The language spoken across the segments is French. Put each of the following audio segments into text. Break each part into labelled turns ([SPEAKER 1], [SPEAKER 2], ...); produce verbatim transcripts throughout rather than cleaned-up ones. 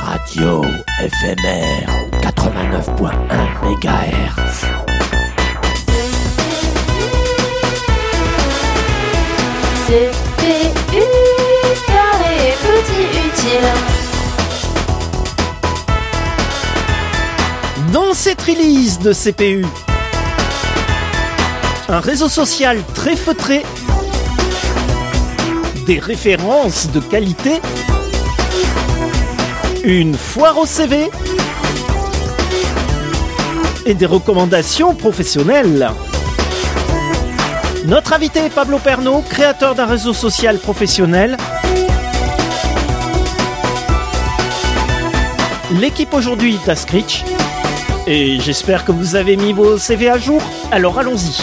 [SPEAKER 1] Radio F M R quatre-vingt-neuf point un mégahertz.
[SPEAKER 2] C P U, carré petit utile.
[SPEAKER 3] Dans cette release de C P U, un réseau social très feutré, des références de qualité, une foire au C V et des recommandations professionnelles. Notre invité est Pablo Pernaut, créateur d'un réseau social professionnel. L'équipe aujourd'hui est à Scritch. Et j'espère que vous avez mis vos C V à jour. Alors allons-y.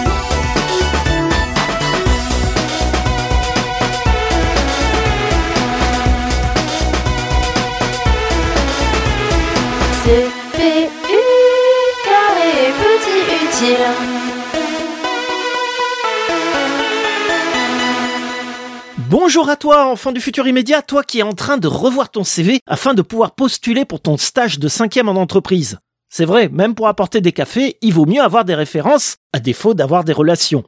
[SPEAKER 2] C P U, carré petit utile.
[SPEAKER 3] Bonjour à toi, enfant du futur immédiat, toi qui es en train de revoir ton C V afin de pouvoir postuler pour ton stage de cinquième en entreprise. C'est vrai, même pour apporter des cafés, il vaut mieux avoir des références, à défaut d'avoir des relations.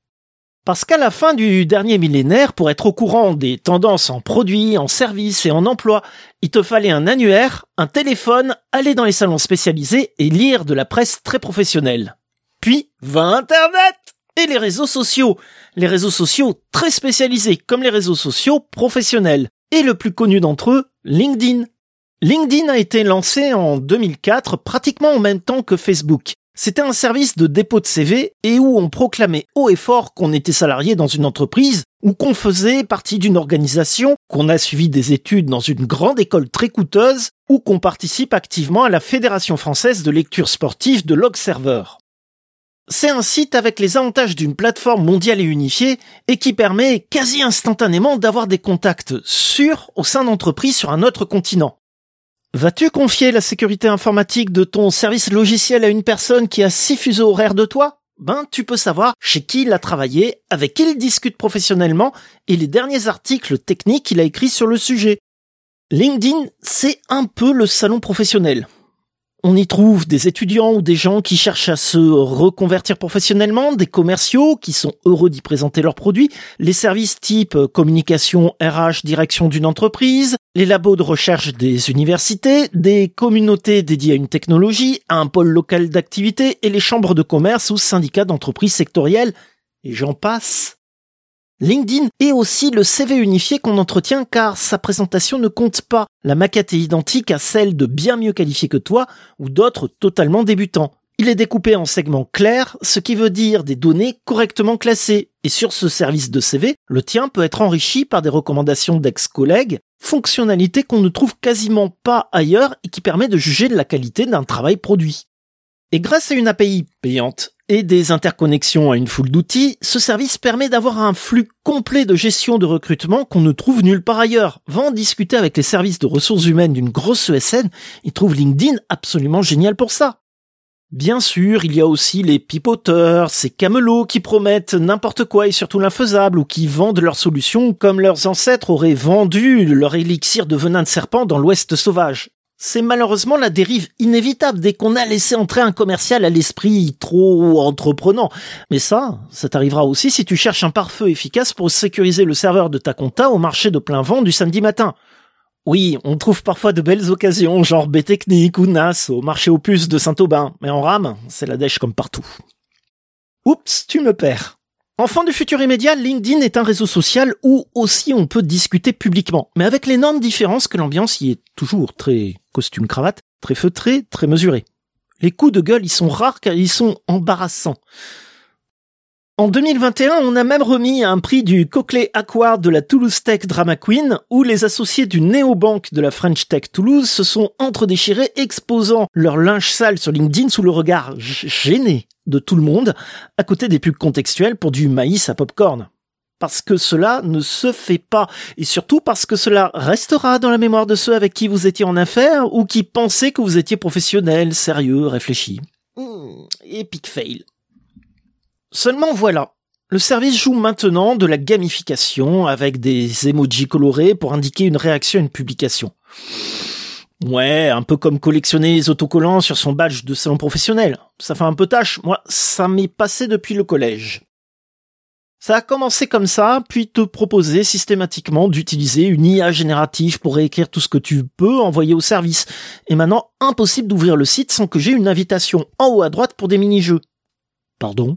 [SPEAKER 3] Parce qu'à la fin du dernier millénaire, pour être au courant des tendances en produits, en services et en emploi, il te fallait un annuaire, un téléphone, aller dans les salons spécialisés et lire de la presse très professionnelle. Puis, vint Internet et les réseaux sociaux. Les réseaux sociaux très spécialisés, comme les réseaux sociaux professionnels. Et le plus connu d'entre eux, LinkedIn. LinkedIn a été lancé en deux mille quatre, pratiquement en même temps que Facebook. C'était un service de dépôt de C V et où on proclamait haut et fort qu'on était salarié dans une entreprise ou qu'on faisait partie d'une organisation, qu'on a suivi des études dans une grande école très coûteuse ou qu'on participe activement à la Fédération française de lecture sportive de l'Observer. C'est un site avec les avantages d'une plateforme mondiale et unifiée et qui permet quasi instantanément d'avoir des contacts sûrs au sein d'entreprises sur un autre continent. Vas-tu confier la sécurité informatique de ton service logiciel à une personne qui a six fuseaux horaires de toi ? Ben, tu peux savoir chez qui il a travaillé, avec qui il discute professionnellement et les derniers articles techniques qu'il a écrits sur le sujet. LinkedIn, c'est un peu le salon professionnel. On y trouve des étudiants ou des gens qui cherchent à se reconvertir professionnellement, des commerciaux qui sont heureux d'y présenter leurs produits, les services type communication, R H, direction d'une entreprise, les labos de recherche des universités, des communautés dédiées à une technologie, un pôle local d'activité et les chambres de commerce ou syndicats d'entreprises sectorielles, et j'en passe. LinkedIn est aussi le C V unifié qu'on entretient car sa présentation ne compte pas. La maquette est identique à celle de bien mieux qualifiés que toi ou d'autres totalement débutants. Il est découpé en segments clairs, ce qui veut dire des données correctement classées. Et sur ce service de C V, le tien peut être enrichi par des recommandations d'ex-collègues, fonctionnalité qu'on ne trouve quasiment pas ailleurs et qui permet de juger de la qualité d'un travail produit. Et grâce à une A P I payante et des interconnexions à une foule d'outils, ce service permet d'avoir un flux complet de gestion de recrutement qu'on ne trouve nulle part ailleurs. Va en discuter avec les services de ressources humaines d'une grosse E S N, ils trouvent LinkedIn absolument génial pour ça. Bien sûr, il y a aussi les pipoteurs, ces camelots qui promettent n'importe quoi et surtout l'infaisable ou qui vendent leurs solutions comme leurs ancêtres auraient vendu leur élixir de venin de serpent dans l'Ouest sauvage. C'est malheureusement la dérive inévitable dès qu'on a laissé entrer un commercial à l'esprit trop entreprenant. Mais ça, ça t'arrivera aussi si tu cherches un pare-feu efficace pour sécuriser le serveur de ta compta au marché de plein vent du samedi matin. Oui, on trouve parfois de belles occasions, genre B-Technique ou N A S au marché aux puces de Saint-Aubin. Mais en rame, c'est la dèche comme partout. Oups, tu me perds. Enfant du futur immédiat, LinkedIn est un réseau social où aussi on peut discuter publiquement, mais avec l'énorme différence que l'ambiance y est toujours très costume-cravate, très feutrée, très mesurée. Les coups de gueule y sont rares car ils sont embarrassants. En deux mille vingt et un, on a même remis un prix du Cochlear Award de la Toulouse Tech Drama Queen, où les associés du néobanque de la French Tech Toulouse se sont entre-déchirés, exposant leur linge sale sur LinkedIn sous le regard gêné de tout le monde, à côté des pubs contextuelles pour du maïs à popcorn. Parce que cela ne se fait pas, et surtout parce que cela restera dans la mémoire de ceux avec qui vous étiez en affaires ou qui pensaient que vous étiez professionnel, sérieux, réfléchi. Mmh, epic fail. Seulement voilà, le service joue maintenant de la gamification avec des emojis colorés pour indiquer une réaction à une publication. Ouais, un peu comme collectionner les autocollants sur son badge de salon professionnel. Ça fait un peu tâche. Moi, ça m'est passé depuis le collège. Ça a commencé comme ça, puis te proposer systématiquement d'utiliser une I A générative pour réécrire tout ce que tu peux envoyer au service. Et maintenant, impossible d'ouvrir le site sans que j'ai une invitation en haut à droite pour des mini-jeux. Pardon ?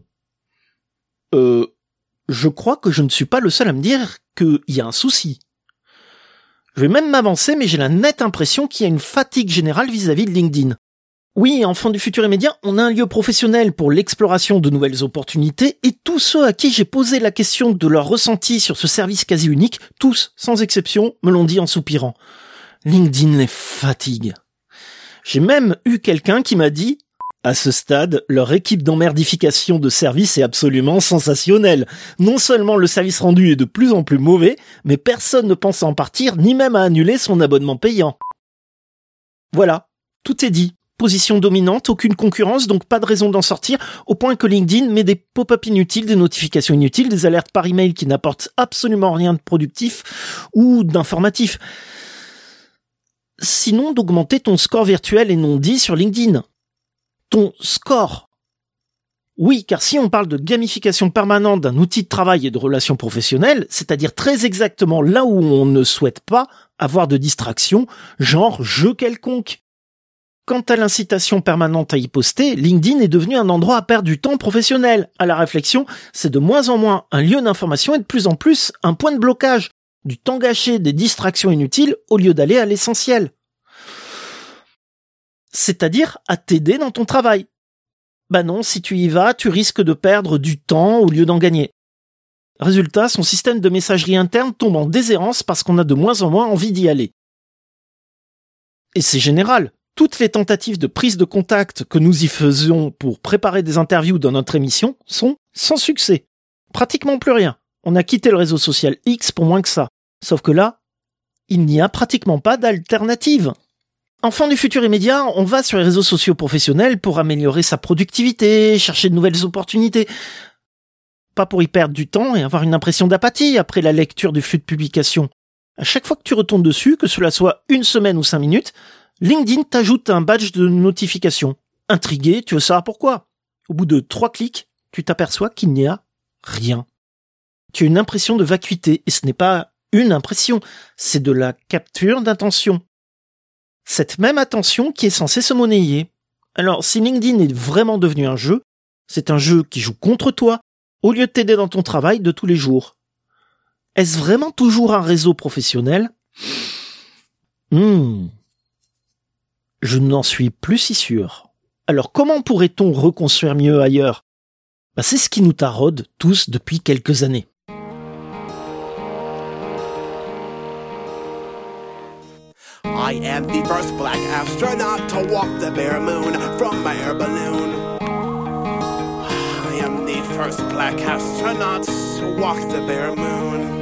[SPEAKER 3] Euh, je crois que je ne suis pas le seul à me dire qu'il y a un souci. Je vais même m'avancer, mais j'ai la nette impression qu'il y a une fatigue générale vis-à-vis de LinkedIn. Oui, Enfants du futur immédiat, on a un lieu professionnel pour l'exploration de nouvelles opportunités, et tous ceux à qui j'ai posé la question de leur ressenti sur ce service quasi unique, tous, sans exception, me l'ont dit en soupirant. LinkedIn les fatigue. J'ai même eu quelqu'un qui m'a dit: à ce stade, leur équipe d'emmerdification de service est absolument sensationnelle. Non seulement le service rendu est de plus en plus mauvais, mais personne ne pense à en partir, ni même à annuler son abonnement payant. Voilà, tout est dit. Position dominante, aucune concurrence, donc pas de raison d'en sortir, au point que LinkedIn met des pop-up inutiles, des notifications inutiles, des alertes par email qui n'apportent absolument rien de productif ou d'informatif. Sinon, d'augmenter ton score virtuel et non dit sur LinkedIn. Ton score. Oui, car si on parle de gamification permanente d'un outil de travail et de relations professionnelles, c'est-à-dire très exactement là où on ne souhaite pas avoir de distraction, genre jeu quelconque. Quant à l'incitation permanente à y poster, LinkedIn est devenu un endroit à perdre du temps professionnel. À la réflexion, c'est de moins en moins un lieu d'information et de plus en plus un point de blocage. Du temps gâché, des distractions inutiles au lieu d'aller à l'essentiel. C'est-à-dire à t'aider dans ton travail. Bah non, si tu y vas, tu risques de perdre du temps au lieu d'en gagner. Résultat, son système de messagerie interne tombe en déshérence parce qu'on a de moins en moins envie d'y aller. Et c'est général. Toutes les tentatives de prise de contact que nous y faisons pour préparer des interviews dans notre émission sont sans succès. Pratiquement plus rien. On a quitté le réseau social X pour moins que ça. Sauf que là, il n'y a pratiquement pas d'alternative. Enfant du futur immédiat, on va sur les réseaux sociaux professionnels pour améliorer sa productivité, chercher de nouvelles opportunités. Pas pour y perdre du temps et avoir une impression d'apathie après la lecture du flux de publications. À chaque fois que tu retournes dessus, que cela soit une semaine ou cinq minutes, LinkedIn t'ajoute un badge de notification. Intrigué, tu veux savoir pourquoi? Au bout de trois clics, tu t'aperçois qu'il n'y a rien. Tu as une impression de vacuité, et ce n'est pas une impression, c'est de la capture d'intention. Cette même attention qui est censée se monnayer. Alors, si LinkedIn est vraiment devenu un jeu, c'est un jeu qui joue contre toi, au lieu de t'aider dans ton travail de tous les jours. Est-ce vraiment toujours un réseau professionnel? Hmm... Je n'en suis plus si sûr. Alors comment pourrait-on reconstruire mieux ailleurs? Bah, c'est ce qui nous taraude tous depuis quelques années.
[SPEAKER 4] I am the first black astronaut to walk the bare moon from my air balloon. I am the first black astronaut to walk the bare moon.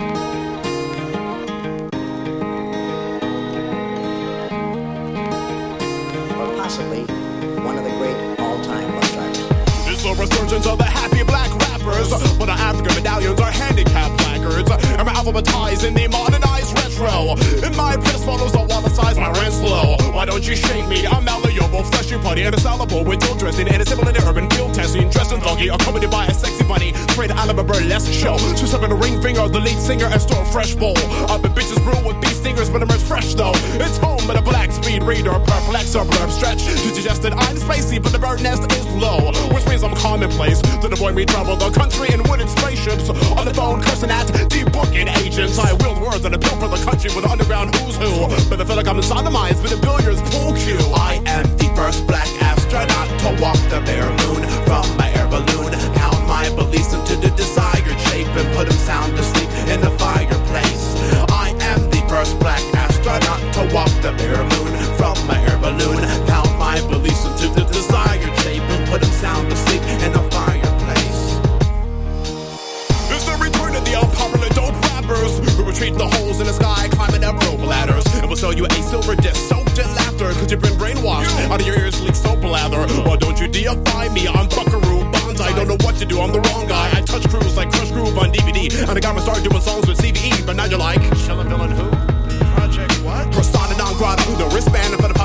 [SPEAKER 5] Possibly one of the great all-time love tracks.
[SPEAKER 4] It's a resurgence of the happy black rappers, but our African medallions are handicapped placards, and we're alphabetized in the modernized retro. In my press photos, I wanna size my rent slow. Why don't you shake me? I'm malleable, fleshy putty, and a salable with dual dressing, and a similar to urban field testing, dressed in doggy, accompanied by a sexy bunny, straight out of a burlesque show. She's up in a ring finger, the lead singer, and store a fresh bowl. I've been bitches brew with beef stingers, but I'm fresh though. It's home with a black speed reader, perplex or blurb stretch. To suggest that I'm spacey, but the bird nest is low, which means I'm commonplace. To avoid me travel the country in wooden spaceships, on the phone cursing at debooking agents. I wield words and appeal for the country with underground who's who, but I feel like I'm sodomized with a billiards pool cue. I am the first black astronaut to walk the bare moon from my air balloon. Count my beliefs into the desired shape and put them sound asleep in the fireplace. I am the first black astronaut to walk the bare moon from my air balloon. Count my beliefs into the desired shape and put them sound asleep in the fireplace. It's the return of the unpopular dope rappers who retreat the holes in the sky, climbing up rope ladders. And we'll sell you a silver disc soaked in laughter, cause you've been brainwashed out of your ears leak soap lather. Why don't you deify me? I'm Buckaroo Bonds. I don't know what to do, I'm the wrong guy. I touch crews like Crush Groove on D V D, and I got to start doing songs with C V E. But now you're like, Shellin' Villain who? Project what? Persona non grata, the wristband for the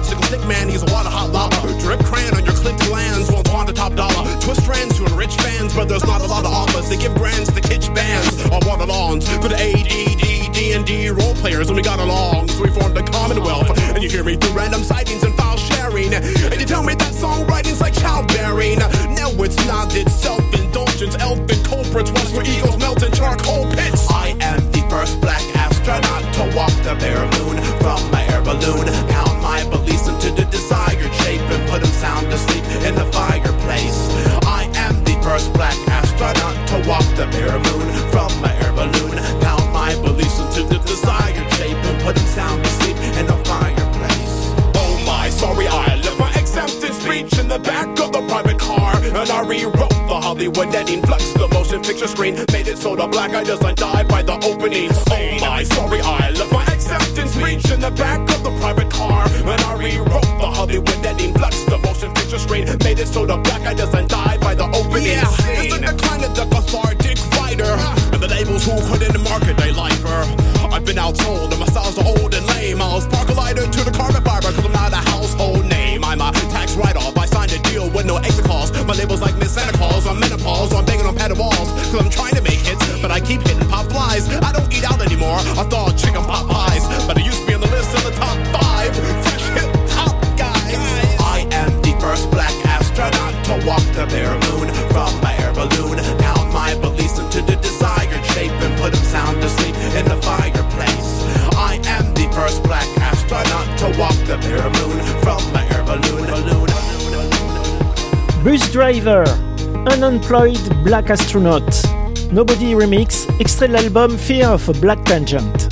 [SPEAKER 4] got along, so we formed a commonwealth. And you hear me through random sightings and file sharing. And you tell me that songwriting's like childbearing. No, it's not, it's self-indulgence. Elfin culprits, once where egos melt in charcoal pits. I am the first black astronaut to walk the bare moon from my air balloon. Count my beliefs into the desired shape and put them sound asleep in the fireplace. I am the first black astronaut to walk the bare moon from my air balloon. Count my beliefs into the desired shape and put them sound asleep in the fireplace. Oh my, sorry, I left my acceptance speech in the back of the private car, and I rewrote the Hollywood ending, flexed the motion picture screen, made it so the black eye doesn't die by the opening scene. Oh my, sorry, I left my acceptance speech in the back of the private car, and I rewrote the Hollywood ending, flexed the motion picture screen, made it so the black eye doesn't die by the opening yeah, scene. It's the decline of the cathartic writer, and the labels who couldn't market they lifer. I've been outsold and my styles are old and lame. I'll spark a lighter to the carbon fiber cause I'm not a household name. I'm a tax write-off, I signed a deal with no exit calls. My label's like Miss Santa Claus, I'm menopause, I'm banging on padded walls cause I'm trying to make hits, but I keep hitting pop flies. I don't eat out anymore, I thought chicken pot pies, but I used to be on the list of the top five fresh hip-hop guys. I am the first black astronaut to walk the bare moon from my air balloon. Count my beliefs into the desired shape and put them sound asleep in the fireplace. I am the first black astronaut to walk the bare moon from my air balloon. balloon, balloon.
[SPEAKER 3] Bus Driver, Unemployed Black Astronaut, Nobody Remix, extrait de l'album Fear of a Black Tangent.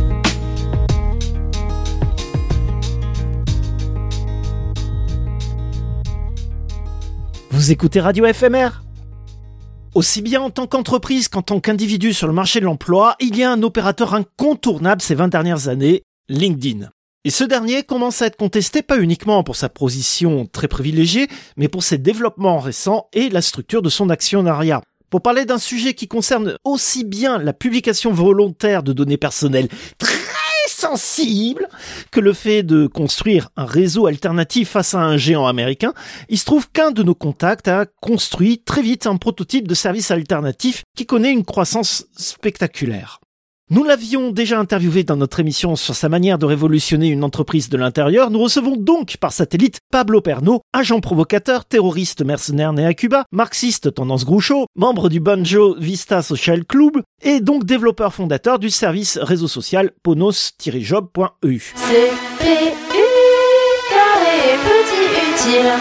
[SPEAKER 3] Vous écoutez Radio F M R ? Aussi bien en tant qu'entreprise qu'en tant qu'individu sur le marché de l'emploi, il y a un opérateur incontournable ces vingt dernières années, LinkedIn. Et ce dernier commence à être contesté pas uniquement pour sa position très privilégiée, mais pour ses développements récents et la structure de son actionnariat. Pour parler d'un sujet qui concerne aussi bien la publication volontaire de données personnelles très sensibles que le fait de construire un réseau alternatif face à un géant américain, il se trouve qu'un de nos contacts a construit très vite un prototype de service alternatif qui connaît une croissance spectaculaire. Nous l'avions déjà interviewé dans notre émission sur sa manière de révolutionner une entreprise de l'intérieur. Nous recevons donc par satellite Pablo Perno, agent provocateur, terroriste mercenaire né à Cuba, marxiste tendance Groucho, membre du Banjo Vista Social Club et donc développeur fondateur du service réseau social ponos tiret job point e u.
[SPEAKER 2] C P U, carré petit utile.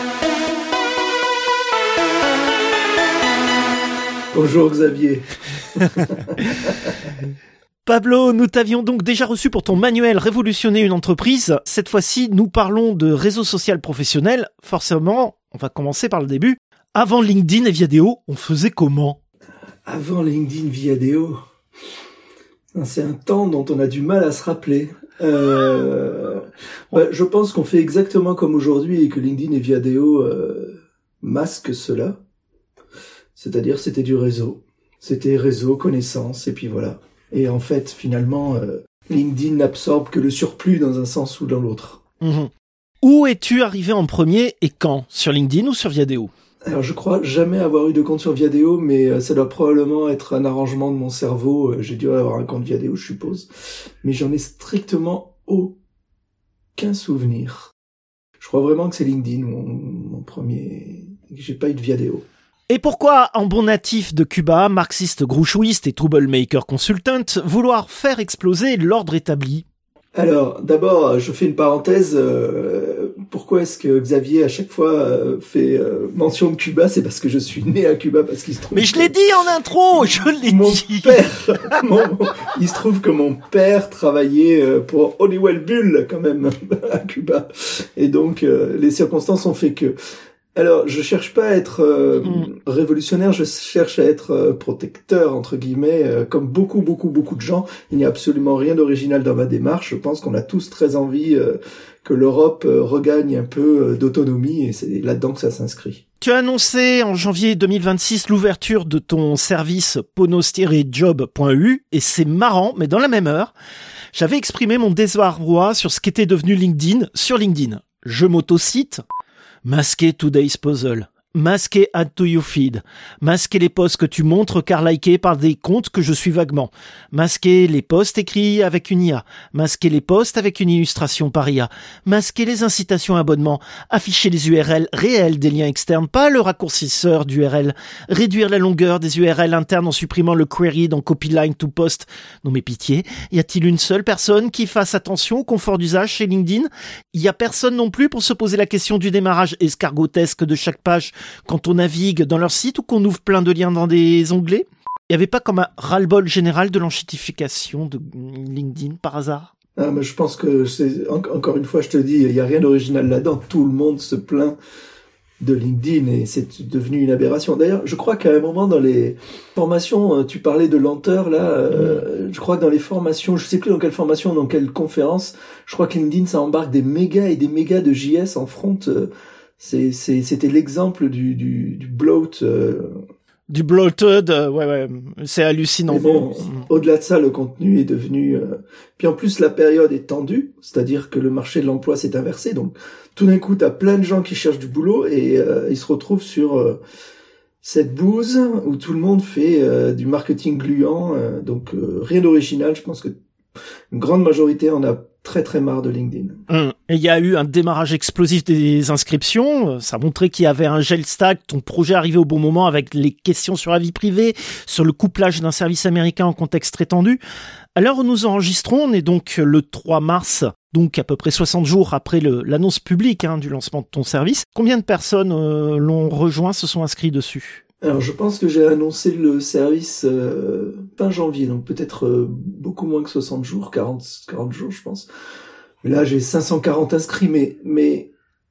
[SPEAKER 6] Bonjour Xavier.
[SPEAKER 3] Pablo, nous t'avions donc déjà reçu pour ton manuel Révolutionner une entreprise. Cette fois-ci, nous parlons de réseau social professionnel. Forcément, on va commencer par le début. Avant LinkedIn et Viadeo, on faisait comment ?
[SPEAKER 6] Avant LinkedIn, Viadeo, c'est un temps dont on a du mal à se rappeler. Euh, ouais, je pense qu'on fait exactement comme aujourd'hui et que LinkedIn et Viadeo euh, masquent cela. C'est-à-dire, c'était du réseau. C'était réseau, connaissance, et puis voilà. Et en fait, finalement, euh, LinkedIn n'absorbe que le surplus dans un sens ou dans l'autre.
[SPEAKER 3] Mmh. Où es-tu arrivé en premier et quand ? Sur LinkedIn ou sur Viadeo ?
[SPEAKER 6] Alors, je crois jamais avoir eu de compte sur Viadeo, mais euh, ça doit probablement être un arrangement de mon cerveau. Euh, j'ai dû avoir un compte Viadeo, je suppose. Mais j'en ai strictement aucun souvenir. Je crois vraiment que c'est LinkedIn, mon, mon premier... J'ai pas eu de Viadeo.
[SPEAKER 3] Et pourquoi, en bon natif de Cuba, marxiste grouchouiste et troublemaker consultant, vouloir faire exploser l'ordre établi ?
[SPEAKER 6] Alors, d'abord, je fais une parenthèse. Euh, pourquoi est-ce que Xavier, à chaque fois, euh, fait euh, mention de Cuba ? C'est parce que je suis né à Cuba, parce qu'il se trouve...
[SPEAKER 3] Mais je l'ai dit en intro, je l'ai
[SPEAKER 6] mon
[SPEAKER 3] dit
[SPEAKER 6] père, mon, il se trouve que mon père travaillait pour Honeywell Bull, quand même, à Cuba. Et donc, euh, les circonstances ont fait que... Alors, je cherche pas à être euh, mm. révolutionnaire, je cherche à être euh, protecteur, entre guillemets, euh, comme beaucoup, beaucoup, beaucoup de gens. Il n'y a absolument rien d'original dans ma démarche. Je pense qu'on a tous très envie euh, que l'Europe euh, regagne un peu euh, d'autonomie, et c'est là-dedans que ça s'inscrit.
[SPEAKER 3] Tu as annoncé en janvier deux mille vingt-six l'ouverture de ton service ponos tiret job point e u, et c'est marrant, mais dans la même heure, j'avais exprimé mon désarroi sur ce qu'était devenu LinkedIn sur LinkedIn. Je m'auto-cite... Masquer Today's Puzzle. Masquer add to your feed. Masquer les posts que tu montres car likés par des comptes que je suis vaguement. Masquer les posts écrits avec une I A. Masquer les posts avec une illustration par I A. Masquer les incitations à abonnement. Afficher les U R L réels des liens externes, pas le raccourcisseur d'U R L. Réduire la longueur des U R L internes en supprimant le query dans copy line to post. Non mais pitié, y a-t-il une seule personne qui fasse attention au confort d'usage chez LinkedIn? Y a personne non plus pour se poser la question du démarrage escargotesque de chaque page quand on navigue dans leur site ou qu'on ouvre plein de liens dans des onglets? Il n'y avait pas comme un ras-le-bol général de l'enchitification de LinkedIn par hasard?
[SPEAKER 6] Ah, mais je pense que c'est, en, encore une fois, je te dis, il n'y a rien d'original là-dedans. Tout le monde se plaint de LinkedIn et c'est devenu une aberration. D'ailleurs, je crois qu'à un moment dans les formations, tu parlais de lenteur là, euh, je crois que dans les formations, je sais plus dans quelle formation, dans quelle conférence, je crois que LinkedIn ça embarque des mégas et des mégas de J S en front. Euh, c'est, c'est, c'était l'exemple du, du, du bloat. Euh...
[SPEAKER 3] Du bloated, euh, ouais, ouais, c'est hallucinant.
[SPEAKER 6] Bon, mmh. Au-delà de ça, le contenu est devenu... Euh... Puis en plus, la période est tendue, c'est-à-dire que le marché de l'emploi s'est inversé. Donc, tout d'un coup, t'as plein de gens qui cherchent du boulot et euh, ils se retrouvent sur euh, cette bouse où tout le monde fait euh, du marketing gluant. Euh, donc, euh, rien d'original. Je pense que une grande majorité en a très très marre de LinkedIn.
[SPEAKER 3] Hum. Et il y a eu un démarrage explosif des inscriptions. Ça montrait qu'il y avait un gel stack. Ton projet arrivait au bon moment avec les questions sur la vie privée, sur le couplage d'un service américain en contexte très tendu. À l'heure où nous enregistrons, on est donc le trois mars, donc à peu près soixante jours après le, l'annonce publique hein, du lancement de ton service. Combien de personnes euh, l'ont rejoint, se sont inscrits dessus?
[SPEAKER 6] Alors, je pense que j'ai annoncé le service euh, fin janvier, donc peut-être euh, beaucoup moins que soixante jours, quarante, quarante jours, je pense. Là, j'ai cinq cent quarante inscrits, mais, mais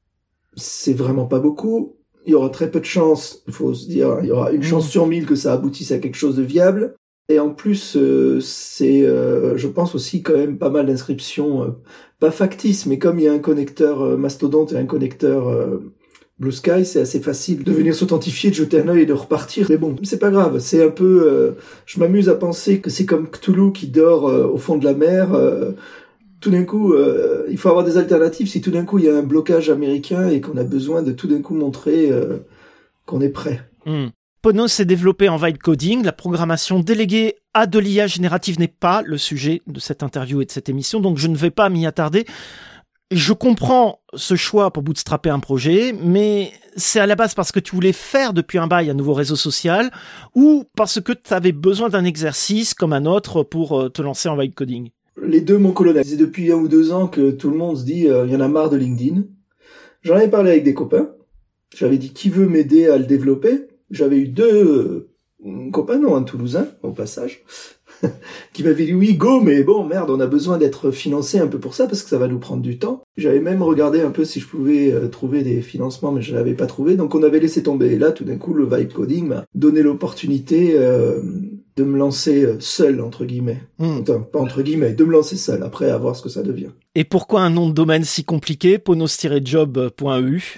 [SPEAKER 6] c'est vraiment pas beaucoup. Il y aura très peu de chances, il faut se dire, il y aura une chance sur mille que ça aboutisse à quelque chose de viable. Et en plus, euh, c'est, euh, je pense aussi quand même pas mal d'inscriptions, euh, pas factices, mais comme il y a un connecteur euh, mastodonte et un connecteur... Euh, Blue Sky, c'est assez facile de venir s'authentifier, de jeter un œil et de repartir. Mais bon, c'est pas grave. C'est un peu... Euh, je m'amuse à penser que c'est comme Cthulhu qui dort euh, au fond de la mer. Euh, tout d'un coup, euh, il faut avoir des alternatives. Si tout d'un coup, il y a un blocage américain et qu'on a besoin de tout d'un coup montrer euh, qu'on est prêt.
[SPEAKER 3] Mmh. Ponos s'est développé en vibe coding. La programmation déléguée à de l'I A générative n'est pas le sujet de cette interview et de cette émission, donc je ne vais pas m'y attarder. Je comprends ce choix pour bootstrapper un projet, mais c'est à la base parce que tu voulais faire depuis un bail un nouveau réseau social ou parce que tu avais besoin d'un exercice comme un autre pour te lancer en vibe coding?
[SPEAKER 6] Les deux m'ont colonisé. C'est depuis un ou deux ans que tout le monde se dit euh, il y en a marre de LinkedIn. J'en avais parlé avec des copains. J'avais dit qui veut m'aider à le développer. J'avais eu deux euh, copains, non, un Toulousain, au passage, qui m'avait dit oui, go, mais bon, merde, on a besoin d'être financé un peu pour ça parce que ça va nous prendre du temps. J'avais même regardé un peu si je pouvais euh, trouver des financements, mais je n'avais pas trouvé, donc on avait laissé tomber. Et là, tout d'un coup, le vibe coding m'a donné l'opportunité euh, de me lancer seul, entre guillemets. Mmh. Enfin, pas entre guillemets, de me lancer seul, après à voir ce que ça devient.
[SPEAKER 3] Et pourquoi un nom de domaine si compliqué, ponos tiret job point e u?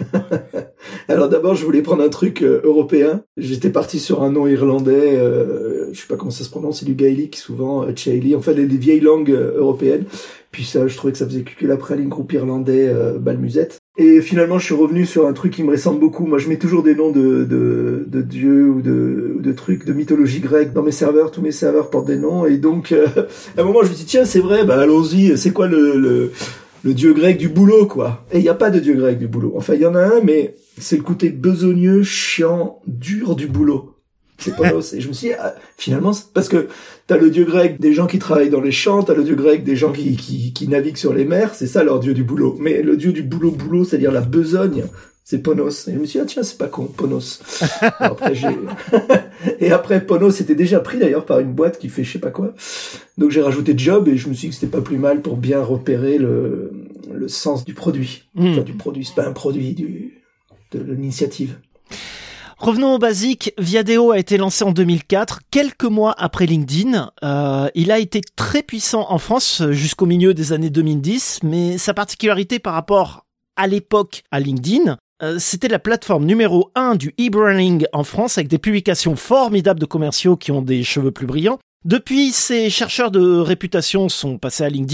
[SPEAKER 6] Alors d'abord, je voulais prendre un truc euh, européen. J'étais parti sur un nom irlandais, euh, je sais pas comment ça se prononce, c'est du gaélique souvent, euh, Chailey, enfin les, les vieilles langues euh, européennes. Puis ça, je trouvais que ça faisait cucul après un groupe irlandais, euh, balmusette. Et finalement, je suis revenu sur un truc qui me ressemble beaucoup. Moi, je mets toujours des noms de, de, de dieux ou de, de trucs de mythologie grecque dans mes serveurs. Tous mes serveurs portent des noms. Et donc, euh, à un moment, je me dis, tiens, c'est vrai, bah, allons-y. C'est quoi le, le, le dieu grec du boulot, quoi? Et il n'y a pas de dieu grec du boulot. Enfin, il y en a un, mais c'est le côté besogneux, chiant, dur du boulot. C'est pas et je me suis dit, ah, finalement, parce que t'as le dieu grec des gens qui travaillent dans les champs, t'as le dieu grec des gens qui, qui, qui naviguent sur les mers, c'est ça leur dieu du boulot. Mais le dieu du boulot-boulot, c'est-à-dire la besogne, c'est Ponos. Et je me suis dit, ah tiens, c'est pas con, Ponos. Après, j'ai... et après, Ponos était déjà pris d'ailleurs par une boîte qui fait je sais pas quoi. Donc j'ai rajouté job et je me suis dit que c'était pas plus mal pour bien repérer le, le sens du produit. Mmh. Enfin, du produit, c'est pas un produit, du, de l'initiative.
[SPEAKER 3] Revenons au basique. Viadeo a été lancé en deux mille quatre, quelques mois après LinkedIn. Euh, il a été très puissant en France jusqu'au milieu des années deux mille dix, mais sa particularité par rapport à l'époque à LinkedIn, euh, c'était la plateforme numéro un du e-branding en France avec des publications formidables de commerciaux qui ont des cheveux plus brillants. Depuis, ces chercheurs de réputation sont passés à LinkedIn.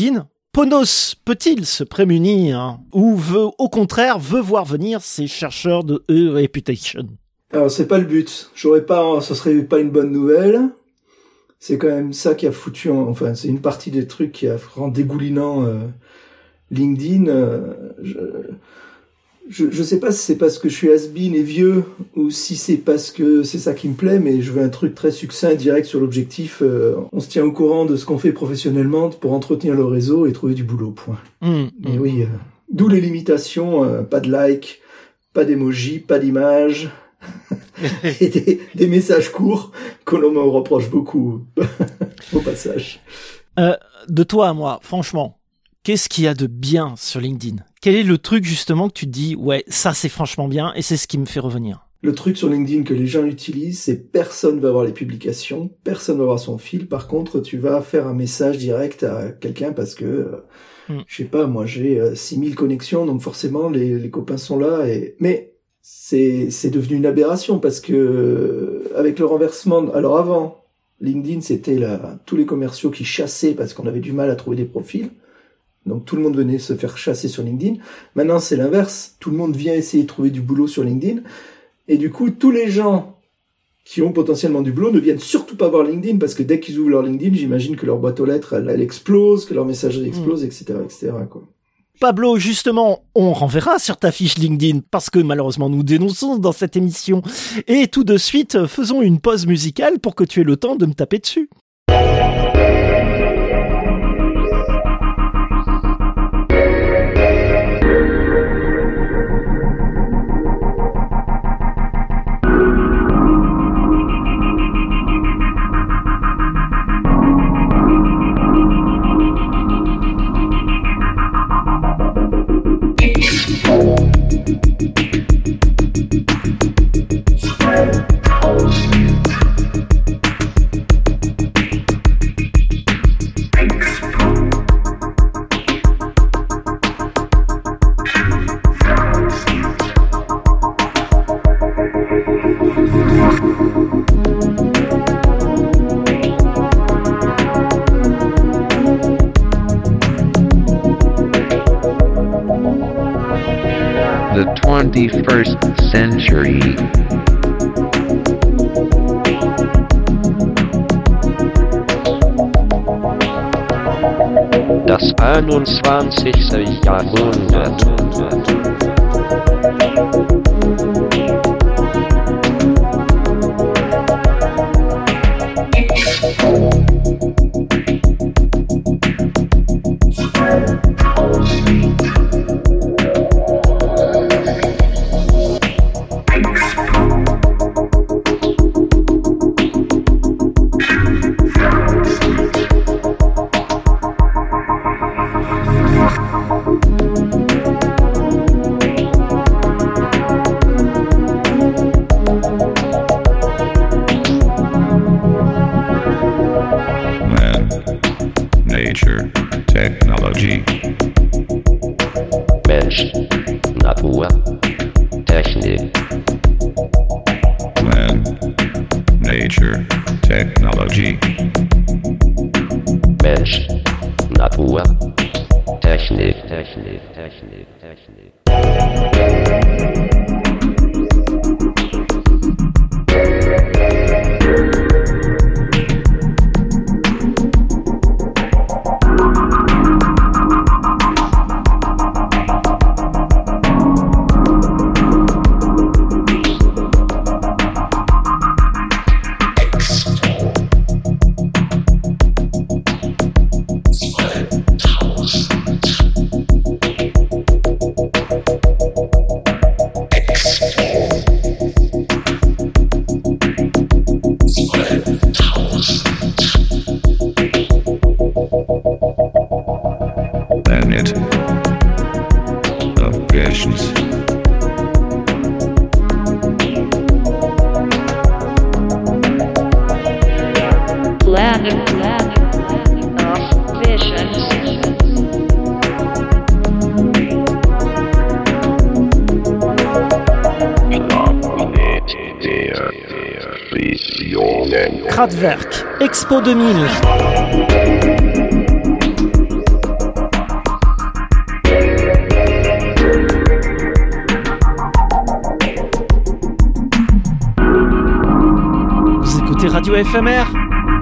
[SPEAKER 3] Ponos peut-il se prémunir ou veut, au contraire, veut voir venir ces chercheurs de e-reputation?
[SPEAKER 6] Alors, c'est pas le but. J'aurais pas, ce serait pas une bonne nouvelle. C'est quand même ça qui a foutu, en, enfin, c'est une partie des trucs qui a rendu dégoulinant euh, LinkedIn. Euh, je, je, je sais pas si c'est parce que je suis has-been et vieux ou si c'est parce que c'est ça qui me plaît, mais je veux un truc très succinct, direct sur l'objectif. Euh, on se tient au courant de ce qu'on fait professionnellement pour entretenir le réseau et trouver du boulot, point. Mmh, et mmh. oui, euh, d'où les limitations, euh, pas de like, pas d'emoji, pas d'image, et des, des messages courts que l'on me reproche beaucoup au passage.
[SPEAKER 3] Euh, de toi à moi, franchement, qu'est-ce qu'il y a de bien sur LinkedIn? Quel est le truc justement que tu te dis, ouais, ça c'est franchement bien et c'est ce qui me fait revenir?
[SPEAKER 6] Le truc sur LinkedIn que les gens utilisent, c'est personne va voir les publications, personne va voir son fil. Par contre, tu vas faire un message direct à quelqu'un parce que, euh, mm. je sais pas, moi j'ai euh, six mille connexions, donc forcément les, les copains sont là. Et mais c'est c'est devenu une aberration parce que euh, avec le renversement, alors avant LinkedIn c'était là tous les commerciaux qui chassaient parce qu'on avait du mal à trouver des profils. Donc tout le monde venait se faire chasser sur LinkedIn. Maintenant c'est l'inverse, tout le monde vient essayer de trouver du boulot sur LinkedIn. Et du coup tous les gens qui ont potentiellement du boulot ne viennent surtout pas voir LinkedIn parce que dès qu'ils ouvrent leur LinkedIn, j'imagine que leur boîte aux lettres elle, elle explose, que leur messagerie explose, mmh. et cetera, et cetera quoi.
[SPEAKER 3] Pablo, justement, on renverra sur ta fiche LinkedIn parce que malheureusement nous dénonçons dans cette émission. Et tout de suite, faisons une pause musicale pour que tu aies le temps de me taper dessus.
[SPEAKER 7] The twenty-first century.
[SPEAKER 8] Das einundzwanzigste Jahrhundert. Mensch, Natur, Technik.
[SPEAKER 9] Man, Nature, Technology.
[SPEAKER 8] Mensch, Natur, Technik, Technik, Technik, Technik.
[SPEAKER 9] Planet of patience.
[SPEAKER 2] Planet, planet of visions.
[SPEAKER 3] Kraftwerk, Expo deux mille. radio éphémère.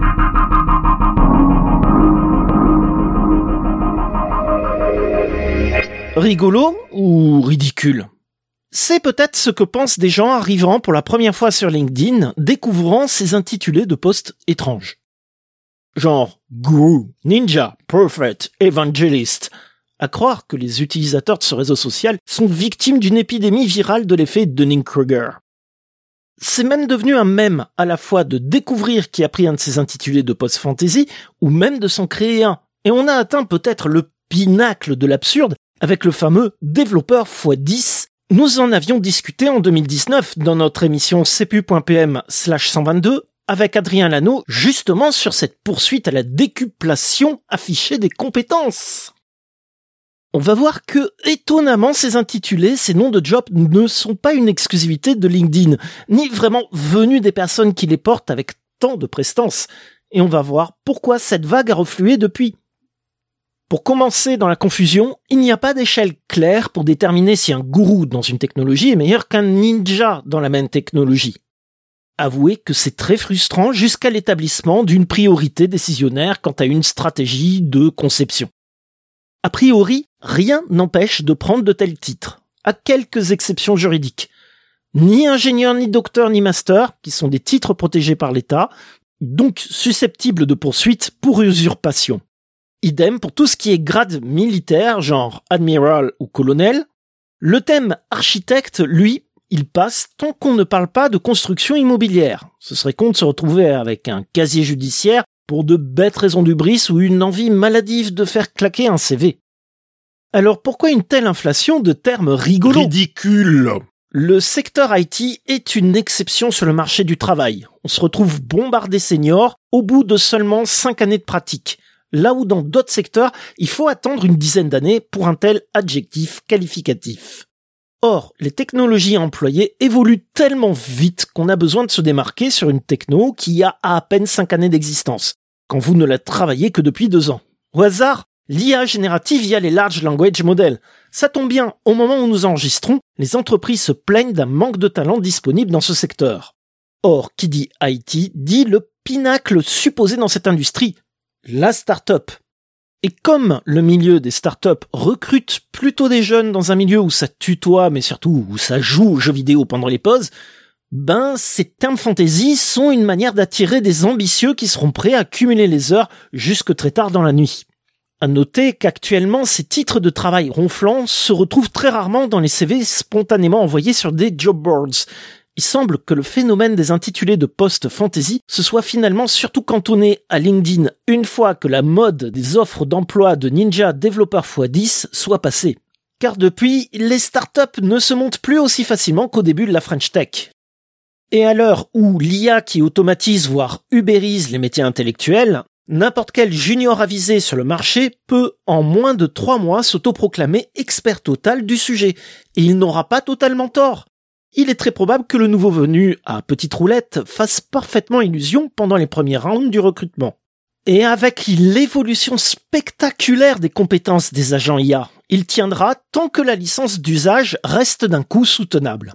[SPEAKER 3] Rigolo ou ridicule ? C'est peut-être ce que pensent des gens arrivant pour la première fois sur LinkedIn, découvrant ces intitulés de posts étranges. Genre Guru, Ninja, Prophet, Evangelist. À croire que les utilisateurs de ce réseau social sont victimes d'une épidémie virale de l'effet Dunning-Kruger. C'est même devenu un mème à la fois de découvrir qui a pris un de ces intitulés de post fantasy ou même de s'en créer un. Et on a atteint peut-être le pinacle de l'absurde avec le fameux développeur fois dix. Nous en avions discuté en deux mille dix-neuf dans notre émission cpu.pm slash cent vingt-deux avec Adrien Lano justement sur cette poursuite à la décuplation affichée des compétences. On va voir que, étonnamment, ces intitulés, ces noms de jobs ne sont pas une exclusivité de LinkedIn, ni vraiment venus des personnes qui les portent avec tant de prestance. Et on va voir pourquoi cette vague a reflué depuis. Pour commencer dans la confusion, il n'y a pas d'échelle claire pour déterminer si un gourou dans une technologie est meilleur qu'un ninja dans la même technologie. Avouez que c'est très frustrant jusqu'à l'établissement d'une priorité décisionnaire quant à une stratégie de conception. A priori, rien n'empêche de prendre de tels titres, à quelques exceptions juridiques. Ni ingénieur, ni docteur, ni master, qui sont des titres protégés par l'État, donc susceptibles de poursuite pour usurpation. Idem pour tout ce qui est grade militaire, genre admiral ou colonel. Le thème architecte, lui, il passe tant qu'on ne parle pas de construction immobilière. Ce serait con de se retrouver avec un casier judiciaire pour de bêtes raisons d'hubris ou une envie maladive de faire claquer un C V. Alors pourquoi une telle inflation de termes rigolos ?
[SPEAKER 10] Ridicule.
[SPEAKER 3] Le secteur I T est une exception sur le marché du travail. On se retrouve bombardé senior au bout de seulement cinq années de pratique. Là où dans d'autres secteurs, il faut attendre une dizaine d'années pour un tel adjectif qualificatif. Or, les technologies employées évoluent tellement vite qu'on a besoin de se démarquer sur une techno qui a à peine cinq années d'existence, quand vous ne la travaillez que depuis deux ans. Au hasard, l'I A générative via les Large Language Models. Ça tombe bien, au moment où nous enregistrons, les entreprises se plaignent d'un manque de talent disponible dans ce secteur. Or, qui dit I T dit le pinacle supposé dans cette industrie, la start-up. Et comme le milieu des startups recrute plutôt des jeunes dans un milieu où ça tutoie, mais surtout où ça joue aux jeux vidéo pendant les pauses, ben ces termes fantasy sont une manière d'attirer des ambitieux qui seront prêts à cumuler les heures jusque très tard dans la nuit. À noter qu'actuellement, ces titres de travail ronflants se retrouvent très rarement dans les C V spontanément envoyés sur des job boards. Il semble que le phénomène des intitulés de post fantasy se soit finalement surtout cantonné à LinkedIn une fois que la mode des offres d'emploi de Ninja développeur fois dix soit passée. Car depuis, les startups ne se montent plus aussi facilement qu'au début de la French Tech. Et à l'heure où l'I A qui automatise voire ubérise les métiers intellectuels, n'importe quel junior avisé sur le marché peut en moins de trois mois s'autoproclamer expert total du sujet. Et il n'aura pas totalement tort. Il est très probable que le nouveau venu à petite roulette fasse parfaitement illusion pendant les premiers rounds du recrutement. Et avec l'évolution spectaculaire des compétences des agents I A, il tiendra tant que la licence d'usage reste d'un coût soutenable.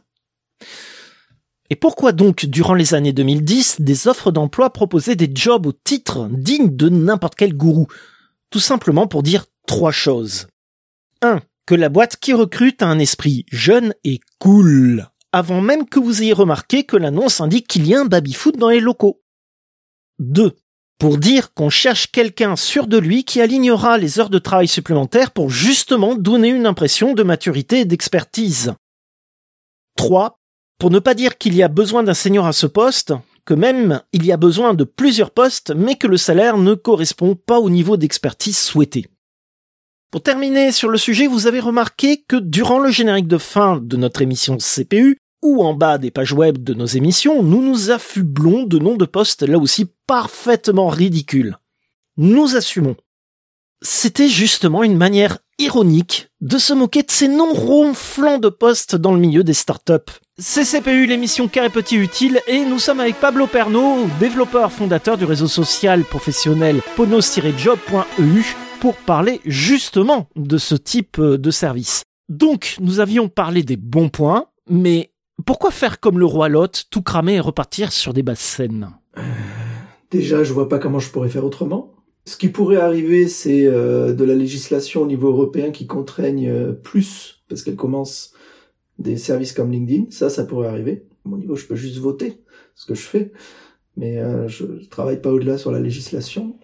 [SPEAKER 3] Et pourquoi donc, durant les années deux mille dix, des offres d'emploi proposaient des jobs au titre dignes de n'importe quel gourou ? Tout simplement pour dire trois choses. un. Que la boîte qui recrute a un esprit jeune et cool, avant même que vous ayez remarqué que l'annonce indique qu'il y a un baby-foot dans les locaux. deux. Pour dire qu'on cherche quelqu'un sûr de lui qui alignera les heures de travail supplémentaires pour justement donner une impression de maturité et d'expertise. trois. Pour ne pas dire qu'il y a besoin d'un senior à ce poste, que même il y a besoin de plusieurs postes, mais que le salaire ne correspond pas au niveau d'expertise souhaité. Pour terminer sur le sujet, vous avez remarqué que durant le générique de fin de notre émission C P U, ou en bas des pages web de nos émissions, nous nous affublons de noms de postes là aussi parfaitement ridicules. Nous assumons. C'était justement une manière ironique de se moquer de ces noms ronflants de postes dans le milieu des startups. C'est C P U, l'émission Carré Petit Utile, et nous sommes avec Pablo Pernaut, développeur fondateur du réseau social professionnel ponos tiret job point e u, pour parler justement de ce type de service. Donc, nous avions parlé des bons points, mais pourquoi faire comme le roi Lot, tout cramer et repartir sur des basses scènes ?
[SPEAKER 6] Déjà, je vois pas comment je pourrais faire autrement. Ce qui pourrait arriver, c'est euh, de la législation au niveau européen qui contraigne euh, plus, parce qu'elle commence des services comme LinkedIn. Ça, ça pourrait arriver. À mon niveau, je peux juste voter, ce que je fais, mais euh, je, je travaille pas au-delà sur la législation.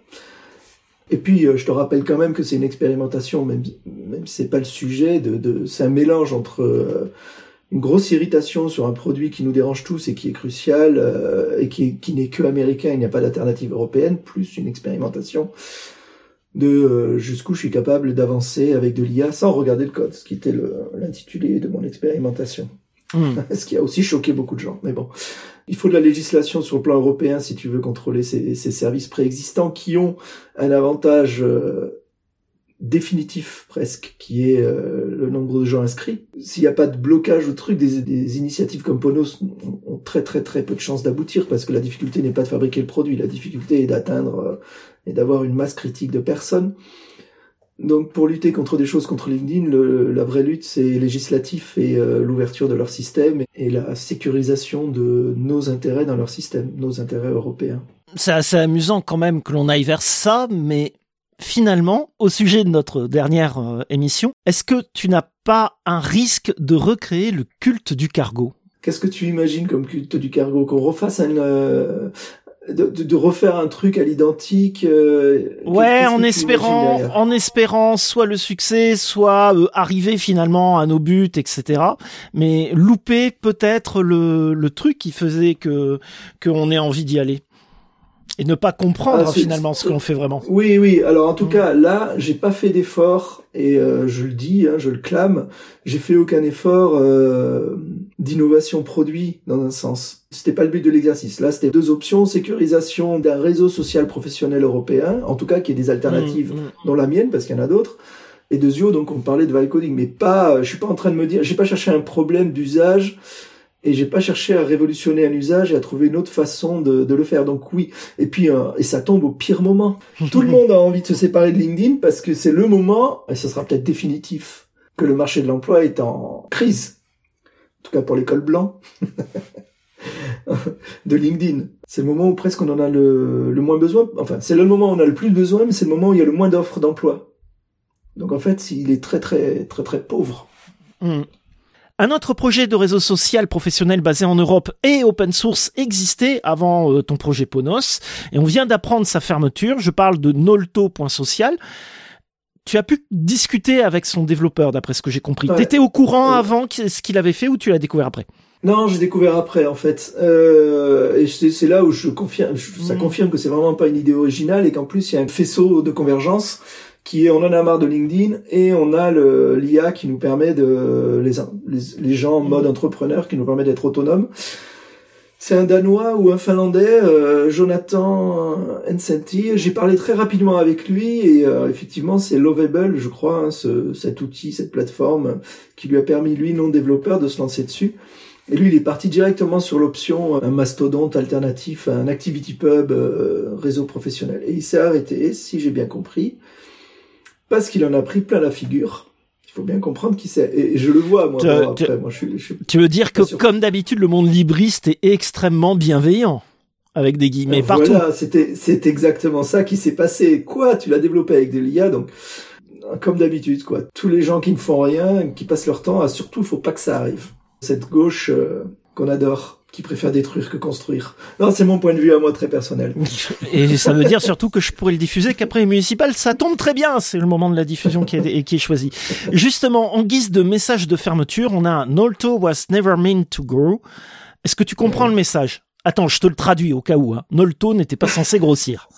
[SPEAKER 6] Et puis, euh, je te rappelle quand même que c'est une expérimentation, même, même si c'est pas le sujet, de, de, c'est un mélange entre euh, une grosse irritation sur un produit qui nous dérange tous et qui est crucial, euh, et qui, qui n'est que américain, il n'y a pas d'alternative européenne, plus une expérimentation de euh, jusqu'où je suis capable d'avancer avec de l'I A sans regarder le code, ce qui était le, l'intitulé de mon expérimentation. Mmh. Ce qui a aussi choqué beaucoup de gens, mais bon. Il faut de la législation sur le plan européen si tu veux contrôler ces, ces services préexistants qui ont un avantage euh, définitif presque, qui est euh, le nombre de gens inscrits. S'il n'y a pas de blocage ou de truc, des, des initiatives comme Ponos ont très très très peu de chances d'aboutir parce que la difficulté n'est pas de fabriquer le produit, la difficulté est d'atteindre euh, et d'avoir une masse critique de personnes. Donc pour lutter contre des choses contre LinkedIn, le, la vraie lutte c'est législatif et euh, l'ouverture de leur système et la sécurisation de nos intérêts dans leur système, nos intérêts européens.
[SPEAKER 3] C'est assez amusant quand même que l'on aille vers ça, mais finalement, au sujet de notre dernière euh, émission, est-ce que tu n'as pas un risque de recréer le culte du cargo ?
[SPEAKER 6] Qu'est-ce que tu imagines comme culte du cargo ? Qu'on refasse un... Euh, de, de, de refaire un truc à l'identique euh,
[SPEAKER 3] Ouais, en espérant, en espérant soit le succès, soit euh, arriver finalement à nos buts, et cetera. Mais louper peut-être le, le truc qui faisait que qu'on ait envie d'y aller. Et ne pas comprendre ah, finalement ce que l'on fait vraiment.
[SPEAKER 6] Oui, oui. Alors en tout mmh. cas, là, j'ai pas fait d'effort et euh, je le dis, hein, je le clame. J'ai fait aucun effort euh, d'innovation produit dans un sens. C'était pas le but de l'exercice. Là, c'était deux options sécurisation d'un réseau social professionnel européen, en tout cas qui est des alternatives, mmh, mmh. dont la mienne, parce qu'il y en a d'autres. Et de Zio, donc on parlait de vibe coding, mais pas. Je suis pas en train de me dire, j'ai pas cherché un problème d'usage. Et j'ai pas cherché à révolutionner un usage et à trouver une autre façon de, de le faire. Donc oui. Et puis, euh, et ça tombe au pire moment. Tout le monde a envie de se séparer de LinkedIn parce que c'est le moment, et ce sera peut-être définitif, que le marché de l'emploi est en crise. En tout cas pour les cols blancs de LinkedIn. C'est le moment où presque on en a le, le moins besoin. Enfin, c'est le moment où on a le plus besoin, mais c'est le moment où il y a le moins d'offres d'emploi. Donc en fait, il est très très très très pauvre.
[SPEAKER 3] Mm. Un autre projet de réseau social professionnel basé en Europe et open source existait avant euh, ton projet Ponos, et on vient d'apprendre sa fermeture. Je parle de Nolto point social. Tu as pu discuter avec son développeur, d'après ce que j'ai compris. Ouais. T'étais au courant ouais. avant ce qu'il avait fait ou tu l'as découvert après ?
[SPEAKER 6] Non, j'ai découvert après en fait. Euh, et c'est, c'est là où je confirme, je, ça mmh. confirme que c'est vraiment pas une idée originale et qu'en plus il y a un faisceau de convergence. Qui est, on en a marre de LinkedIn et on a le, l'I A qui nous permet de, les, les, les gens en mode entrepreneur qui nous permet d'être autonomes. C'est un Danois ou un Finlandais, euh, Jonathan Ensenti. J'ai parlé très rapidement avec lui et euh, effectivement c'est Lovable, je crois, hein, ce, cet outil, cette plateforme qui lui a permis, lui, non développeur, de se lancer dessus. Et lui, il est parti directement sur l'option un mastodonte alternatif, un ActivityPub euh, réseau professionnel. Et il s'est arrêté, si j'ai bien compris, parce qu'il en a pris plein la figure. Il faut bien comprendre qui c'est. Et je le vois, moi.
[SPEAKER 3] Tu,
[SPEAKER 6] bon,
[SPEAKER 3] tu,
[SPEAKER 6] après, moi je suis, je suis
[SPEAKER 3] tu veux dire que,
[SPEAKER 6] sûr.
[SPEAKER 3] Comme d'habitude, le monde libriste est extrêmement bienveillant, avec des guillemets
[SPEAKER 6] voilà,
[SPEAKER 3] partout.
[SPEAKER 6] Voilà, c'était, c'est exactement ça qui s'est passé. Quoi? Tu l'as développé avec de l'I A, donc, comme d'habitude, quoi. Tous les gens qui ne font rien, qui passent leur temps à surtout, faut pas que ça arrive. Cette gauche euh, qu'on adore. Qui préfère détruire que construire. Non, c'est mon point de vue à moi très personnel.
[SPEAKER 3] Et ça veut dire surtout que je pourrais le diffuser qu'après les municipales, ça tombe très bien, c'est le moment de la diffusion qui est, qui est choisi. Justement, en guise de message de fermeture, on a un Nolto was never meant to grow. Est-ce que tu comprends ouais. le message ? Attends, je te le traduis au cas où. Hein. Nolto n'était pas censé grossir.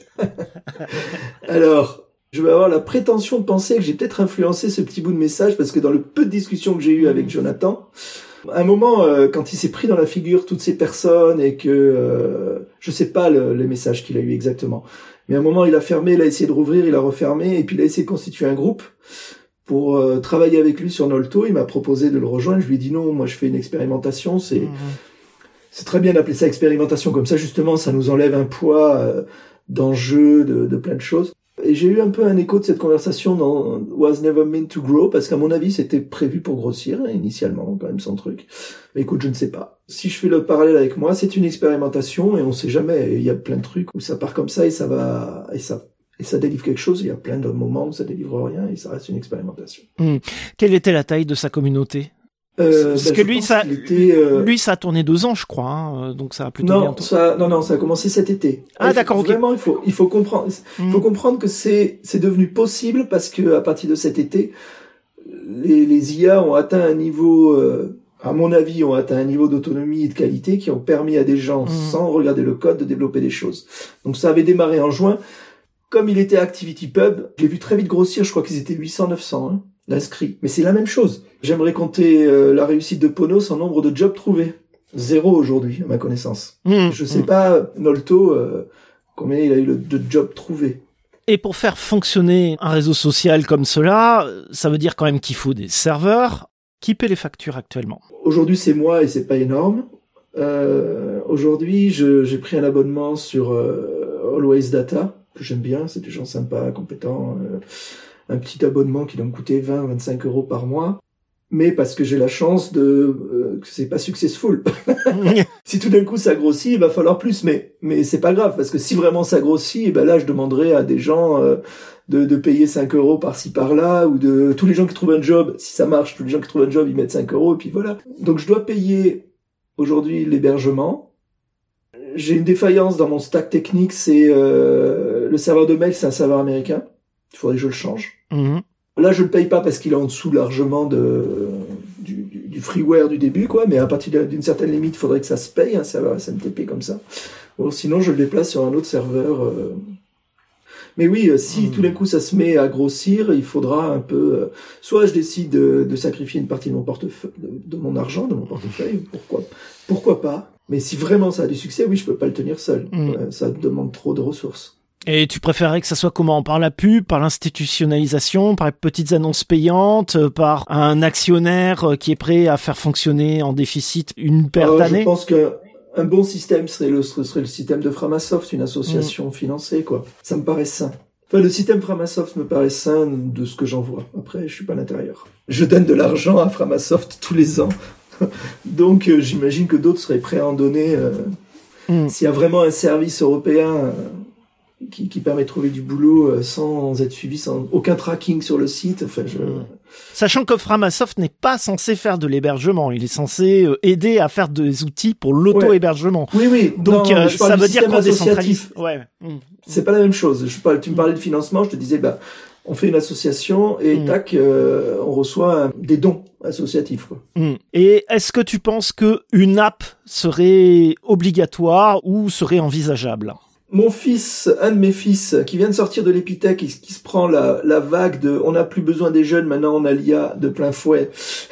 [SPEAKER 6] Alors, je vais avoir la prétention de penser que j'ai peut-être influencé ce petit bout de message parce que dans le peu de discussions que j'ai eues avec Jonathan, à un moment, euh, quand il s'est pris dans la figure toutes ces personnes et que euh, je sais pas le, les messages qu'il a eu exactement, mais à un moment il a fermé, il a essayé de rouvrir, il a refermé et puis il a essayé de constituer un groupe pour euh, travailler avec lui sur Nolto. Il m'a proposé de le rejoindre. Je lui ai dit non, moi je fais une expérimentation. C'est mmh. c'est très bien d'appeler ça expérimentation comme ça. Justement, ça nous enlève un poids euh, d'enjeux, de, de plein de choses. Et j'ai eu un peu un écho de cette conversation dans Was Never Meant to Grow, parce qu'à mon avis, c'était prévu pour grossir, hein, initialement, quand même, son truc. Mais écoute, je ne sais pas. Si je fais le parallèle avec moi, c'est une expérimentation, et on sait jamais. Il y a plein de trucs où ça part comme ça, et ça va, et ça, et ça délivre quelque chose. Il y a plein de moments où ça délivre rien, et ça reste une expérimentation.
[SPEAKER 3] Mmh. Quelle était la taille de sa communauté?
[SPEAKER 6] Euh,
[SPEAKER 3] Parce
[SPEAKER 6] bah,
[SPEAKER 3] que lui, ça,
[SPEAKER 6] était, euh...
[SPEAKER 3] lui, ça a tourné deux ans, je crois, hein, donc ça a plutôt
[SPEAKER 6] non,
[SPEAKER 3] bientôt.
[SPEAKER 6] Ça, non, non, ça a commencé cet été.
[SPEAKER 3] Ah,
[SPEAKER 6] il
[SPEAKER 3] d'accord,
[SPEAKER 6] faut,
[SPEAKER 3] ok.
[SPEAKER 6] Vraiment, il faut, il faut comprendre, il faut
[SPEAKER 3] mmh.
[SPEAKER 6] comprendre que c'est, c'est devenu possible parce que à partir de cet été, les, les I A ont atteint un niveau, euh, à mon avis, ont atteint un niveau d'autonomie et de qualité qui ont permis à des gens, mmh. sans regarder le code, de développer des choses. Donc ça avait démarré en juin. Comme il était ActivityPub, j'ai vu très vite grossir, je crois qu'ils étaient huit cents, neuf cents, hein, d'inscrits. Mais c'est la même chose. J'aimerais compter euh, la réussite de Ponos en nombre de jobs trouvés. Zéro aujourd'hui, à ma connaissance. Mmh, je sais mmh. pas, Nolto, euh, combien il a eu le, de jobs trouvés.
[SPEAKER 3] Et pour faire fonctionner un réseau social comme cela, ça veut dire quand même qu'il faut des serveurs. Qui paie les factures actuellement? Aujourd'hui, c'est moi et c'est pas énorme. Euh, aujourd'hui, je, j'ai pris un abonnement sur euh, Always Data, que j'aime bien, c'est des gens sympas, compétents. Euh, un petit abonnement qui doit me coûter vingt à vingt-cinq euros par mois. Mais parce que j'ai la chance de euh, que c'est pas successful. Si tout d'un coup ça grossit, il va falloir plus, mais mais c'est pas grave parce que si vraiment ça grossit, et ben là je demanderai à des gens euh, de de payer cinq euros par-ci par-là, ou de tous les gens qui trouvent un job, si ça marche, tous les gens qui trouvent un job ils mettent cinq euros et puis voilà. Donc je dois payer aujourd'hui l'hébergement. J'ai une défaillance dans mon stack technique, c'est euh, le serveur de mail, c'est un serveur américain. Il faudrait que je le change. Mmh. Là, je le paye pas parce qu'il est en dessous largement de, du, du, du freeware du début, quoi. Mais à partir d'une certaine limite, il faudrait que ça se paye, un serveur S M T P comme ça. Bon, sinon, je le déplace sur un autre serveur. Euh... Mais oui, si mmh. tout d'un coup ça se met à grossir, il faudra un peu. Euh... Soit je décide de, de sacrifier une partie de mon portefeuille, de, de mon argent, de mon portefeuille. Pourquoi Pourquoi pas? Mais si vraiment ça a du succès, oui, je peux pas le tenir seul. Mmh. Euh, ça demande trop de ressources. Et tu préférerais que ça soit comment? Par la pub, par l'institutionnalisation, par les petites annonces payantes, par un actionnaire qui est prêt à faire fonctionner en déficit une paire euh, d'années? Je pense qu'un bon système serait le, serait le système de Framasoft, une association mmh. financée, quoi. Ça me paraît sain. Enfin, le système Framasoft me paraît sain de ce que j'en vois. Après, je suis pas à l'intérieur. Je donne de l'argent à Framasoft tous les ans. Donc, euh, j'imagine que d'autres seraient prêts à en donner. Euh, mmh. S'il y a vraiment un service européen... Euh, Qui, qui permet de trouver du boulot euh, sans être suivi, sans aucun tracking sur le site. Enfin, je... Sachant que Framasoft n'est pas censé faire de l'hébergement, il est censé euh, aider à faire des outils pour l'auto-hébergement. Ouais. Oui, oui. Donc non, euh, ça veut dire qu'on décentralise. Ouais. Mmh. C'est pas la même chose. Je parle, tu me parlais de financement, je te disais, bah, on fait une association et mmh. tac, euh, on reçoit un, des dons associatifs, quoi. Mmh. Et est-ce que tu penses que une app serait obligatoire ou serait envisageable? Mon fils, un de mes fils, qui vient de sortir de l'Epitech, qui, qui se prend la, la vague de « on n'a plus besoin des jeunes, maintenant on a l'I A de plein fouet »,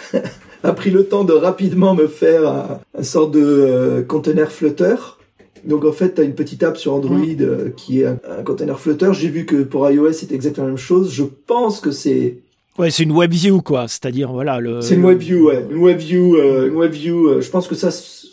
[SPEAKER 3] a pris le temps de rapidement me faire un, un sort de euh, container Flutter. Donc en fait, tu as une petite app sur Android euh, qui est un, un container Flutter. J'ai vu que pour iOS, c'était exactement la même chose. Je pense que c'est... Ouais, c'est une WebView, quoi. C'est-à-dire, voilà... le. C'est une WebView, ouais. Une WebView, euh, une WebView euh, je pense que ça,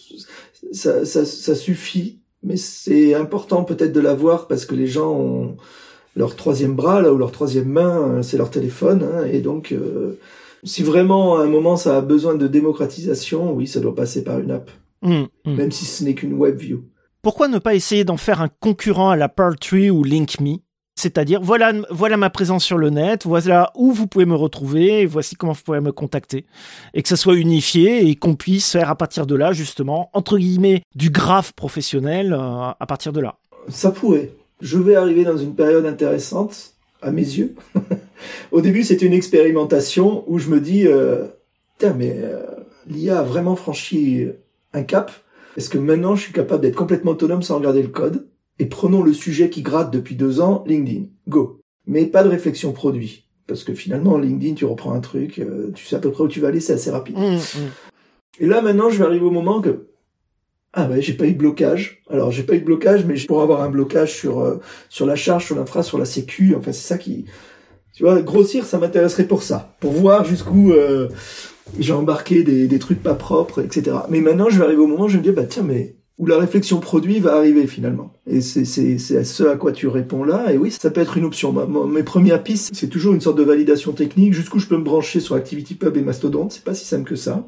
[SPEAKER 3] ça, ça, ça suffit. Mais c'est important peut-être de l'avoir parce que les gens ont leur troisième bras là ou leur troisième main, c'est leur téléphone, hein, et donc euh, si vraiment à un moment ça a besoin de démocratisation, oui, ça doit passer par une app, mmh, mmh. même si ce n'est qu'une WebView. Pourquoi ne pas essayer d'en faire un concurrent à la Pearl-Tree ou LinkMe? C'est-à-dire, voilà, voilà ma présence sur le net, voilà où vous pouvez me retrouver, voici comment vous pouvez me contacter. Et que ça soit unifié et qu'on puisse faire à partir de là, justement, entre guillemets, du graphe professionnel euh, à partir de là. Ça pourrait. Je vais arriver dans une période intéressante, à mes yeux. Au début, c'était une expérimentation où je me dis, euh, tiens, mais euh, l'I A a vraiment franchi un cap. Est-ce que maintenant, je suis capable d'être complètement autonome sans regarder le code? Et prenons le sujet qui gratte depuis deux ans, LinkedIn. Go. Mais pas de réflexion produit. Parce que finalement, LinkedIn, tu reprends un truc, euh, tu sais à peu près où tu vas aller, c'est assez rapide. Mmh, mmh. Et là, maintenant, je vais arriver au moment que... Ah ouais, j'ai pas eu de blocage. Alors, j'ai pas eu de blocage, mais pour avoir un blocage sur euh, sur la charge, sur l'infra, sur la sécu, enfin, c'est ça qui... Tu vois, grossir, ça m'intéresserait pour ça. Pour voir jusqu'où euh, j'ai embarqué des, des trucs pas propres, et cetera. Mais maintenant, je vais arriver au moment où je me dis, bah tiens, mais...
[SPEAKER 6] où la réflexion produit va arriver finalement. Et c'est, c'est, c'est à ce à quoi tu réponds là. Et oui, ça peut être une option. Ma, ma, mes premières pistes, c'est toujours une sorte de validation technique. Jusqu'où je peux me brancher sur ActivityPub et Mastodon. C'est pas si simple que ça.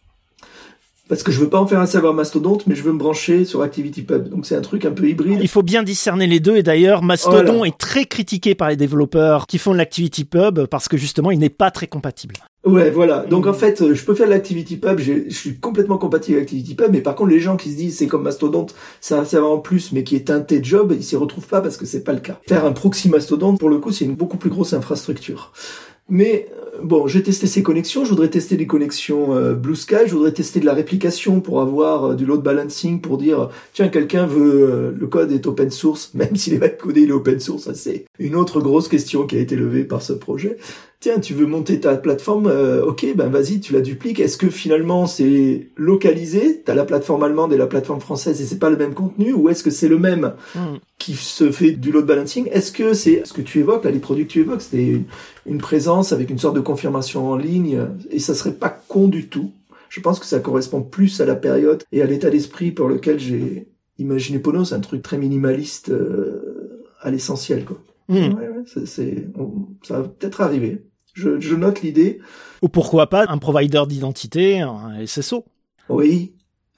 [SPEAKER 6] Parce que je veux pas en faire un serveur Mastodon, mais je veux me brancher sur ActivityPub. Donc c'est un truc un peu hybride.
[SPEAKER 3] Il faut bien discerner les deux. Et d'ailleurs, Mastodon
[SPEAKER 6] voilà.
[SPEAKER 3] est très critiqué par les développeurs qui font de l'ActivityPub parce que justement, il n'est pas très compatible.
[SPEAKER 6] Ouais, voilà. Donc en fait, je peux faire de l'ActivityPub, j'ai, je suis complètement compatible avec ActivityPub, mais par contre, les gens qui se disent c'est comme Mastodon, c'est un serveur en plus, mais qui est teinté job, ils s'y retrouvent pas parce que c'est pas le cas. Faire un proxy Mastodon, pour le coup, c'est une beaucoup plus grosse infrastructure. Mais bon, j'ai testé ces connexions, je voudrais tester des connexions euh, Blue Sky, je voudrais tester de la réplication pour avoir euh, du load balancing, pour dire tiens, quelqu'un veut euh, le code est open source, même s'il est pas codé, il est open source. Ça, c'est une autre grosse question qui a été levée par ce projet. Tiens, tu veux monter ta plateforme, euh, ok, ben vas-y, tu la dupliques. Est-ce que finalement c'est localisé? T'as la plateforme allemande et la plateforme française et c'est pas le même contenu, ou est-ce que c'est le même mm. qui se fait du load balancing? Est-ce que c'est ce que tu évoques là, les produits que tu évoques, c'était une, une présence avec une sorte de confirmation en ligne, et ça serait pas con du tout. Je pense que ça correspond plus à la période et à l'état d'esprit pour lequel j'ai imaginé Ponos, c'est un truc très minimaliste euh, à l'essentiel, quoi. Mm. Ouais, ouais, c'est, c'est, on, ça va peut-être arriver. Je, je note l'idée.
[SPEAKER 3] Ou pourquoi pas un provider d'identité, un S S O.
[SPEAKER 6] Oui.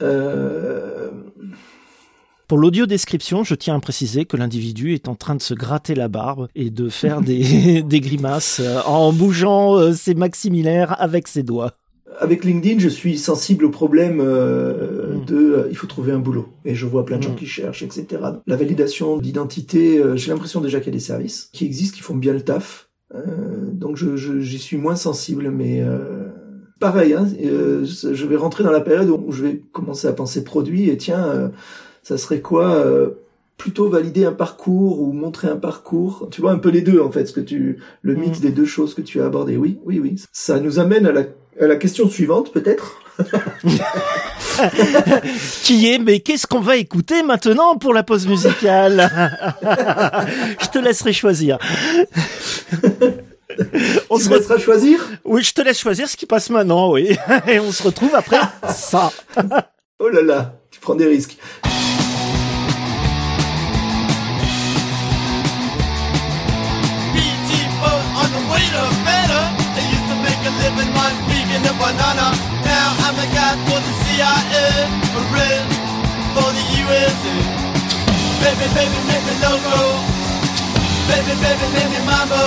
[SPEAKER 6] Euh...
[SPEAKER 3] Pour l'audio description, je tiens à préciser que l'individu est en train de se gratter la barbe et de faire des, des grimaces en bougeant ses maxillaires avec ses doigts.
[SPEAKER 6] Avec LinkedIn, je suis sensible au problème euh, mmh. de euh, il faut trouver un boulot. Et je vois plein de gens mmh. qui cherchent, et cetera. La validation d'identité, euh, j'ai l'impression déjà qu'il y a des services qui existent, qui font bien le taf. Euh, donc je, je, j'y suis moins sensible, mais euh, pareil, hein, euh, je vais rentrer dans la période où je vais commencer à penser produit, et tiens, euh, ça serait quoi euh, plutôt valider un parcours ou montrer un parcours, tu vois, un peu les deux en fait, ce que tu, le mix mmh. des deux choses que tu as abordées. Oui, oui, oui. Ça nous amène à la, à la question suivante, peut-être.
[SPEAKER 3] Qui est, mais qu'est-ce qu'on va écouter maintenant pour la pause musicale? Je te laisserai choisir.
[SPEAKER 6] On tu se laissera re... choisir?
[SPEAKER 3] Oui, je te laisse choisir ce qui passe maintenant, oui. Et on se retrouve après ça.
[SPEAKER 6] Oh là là, tu prends des risques.
[SPEAKER 10] Banana. Now I'm a guy for the C I A, a red for the U S A. Baby, baby, make me loco. Baby, baby, make me mambo.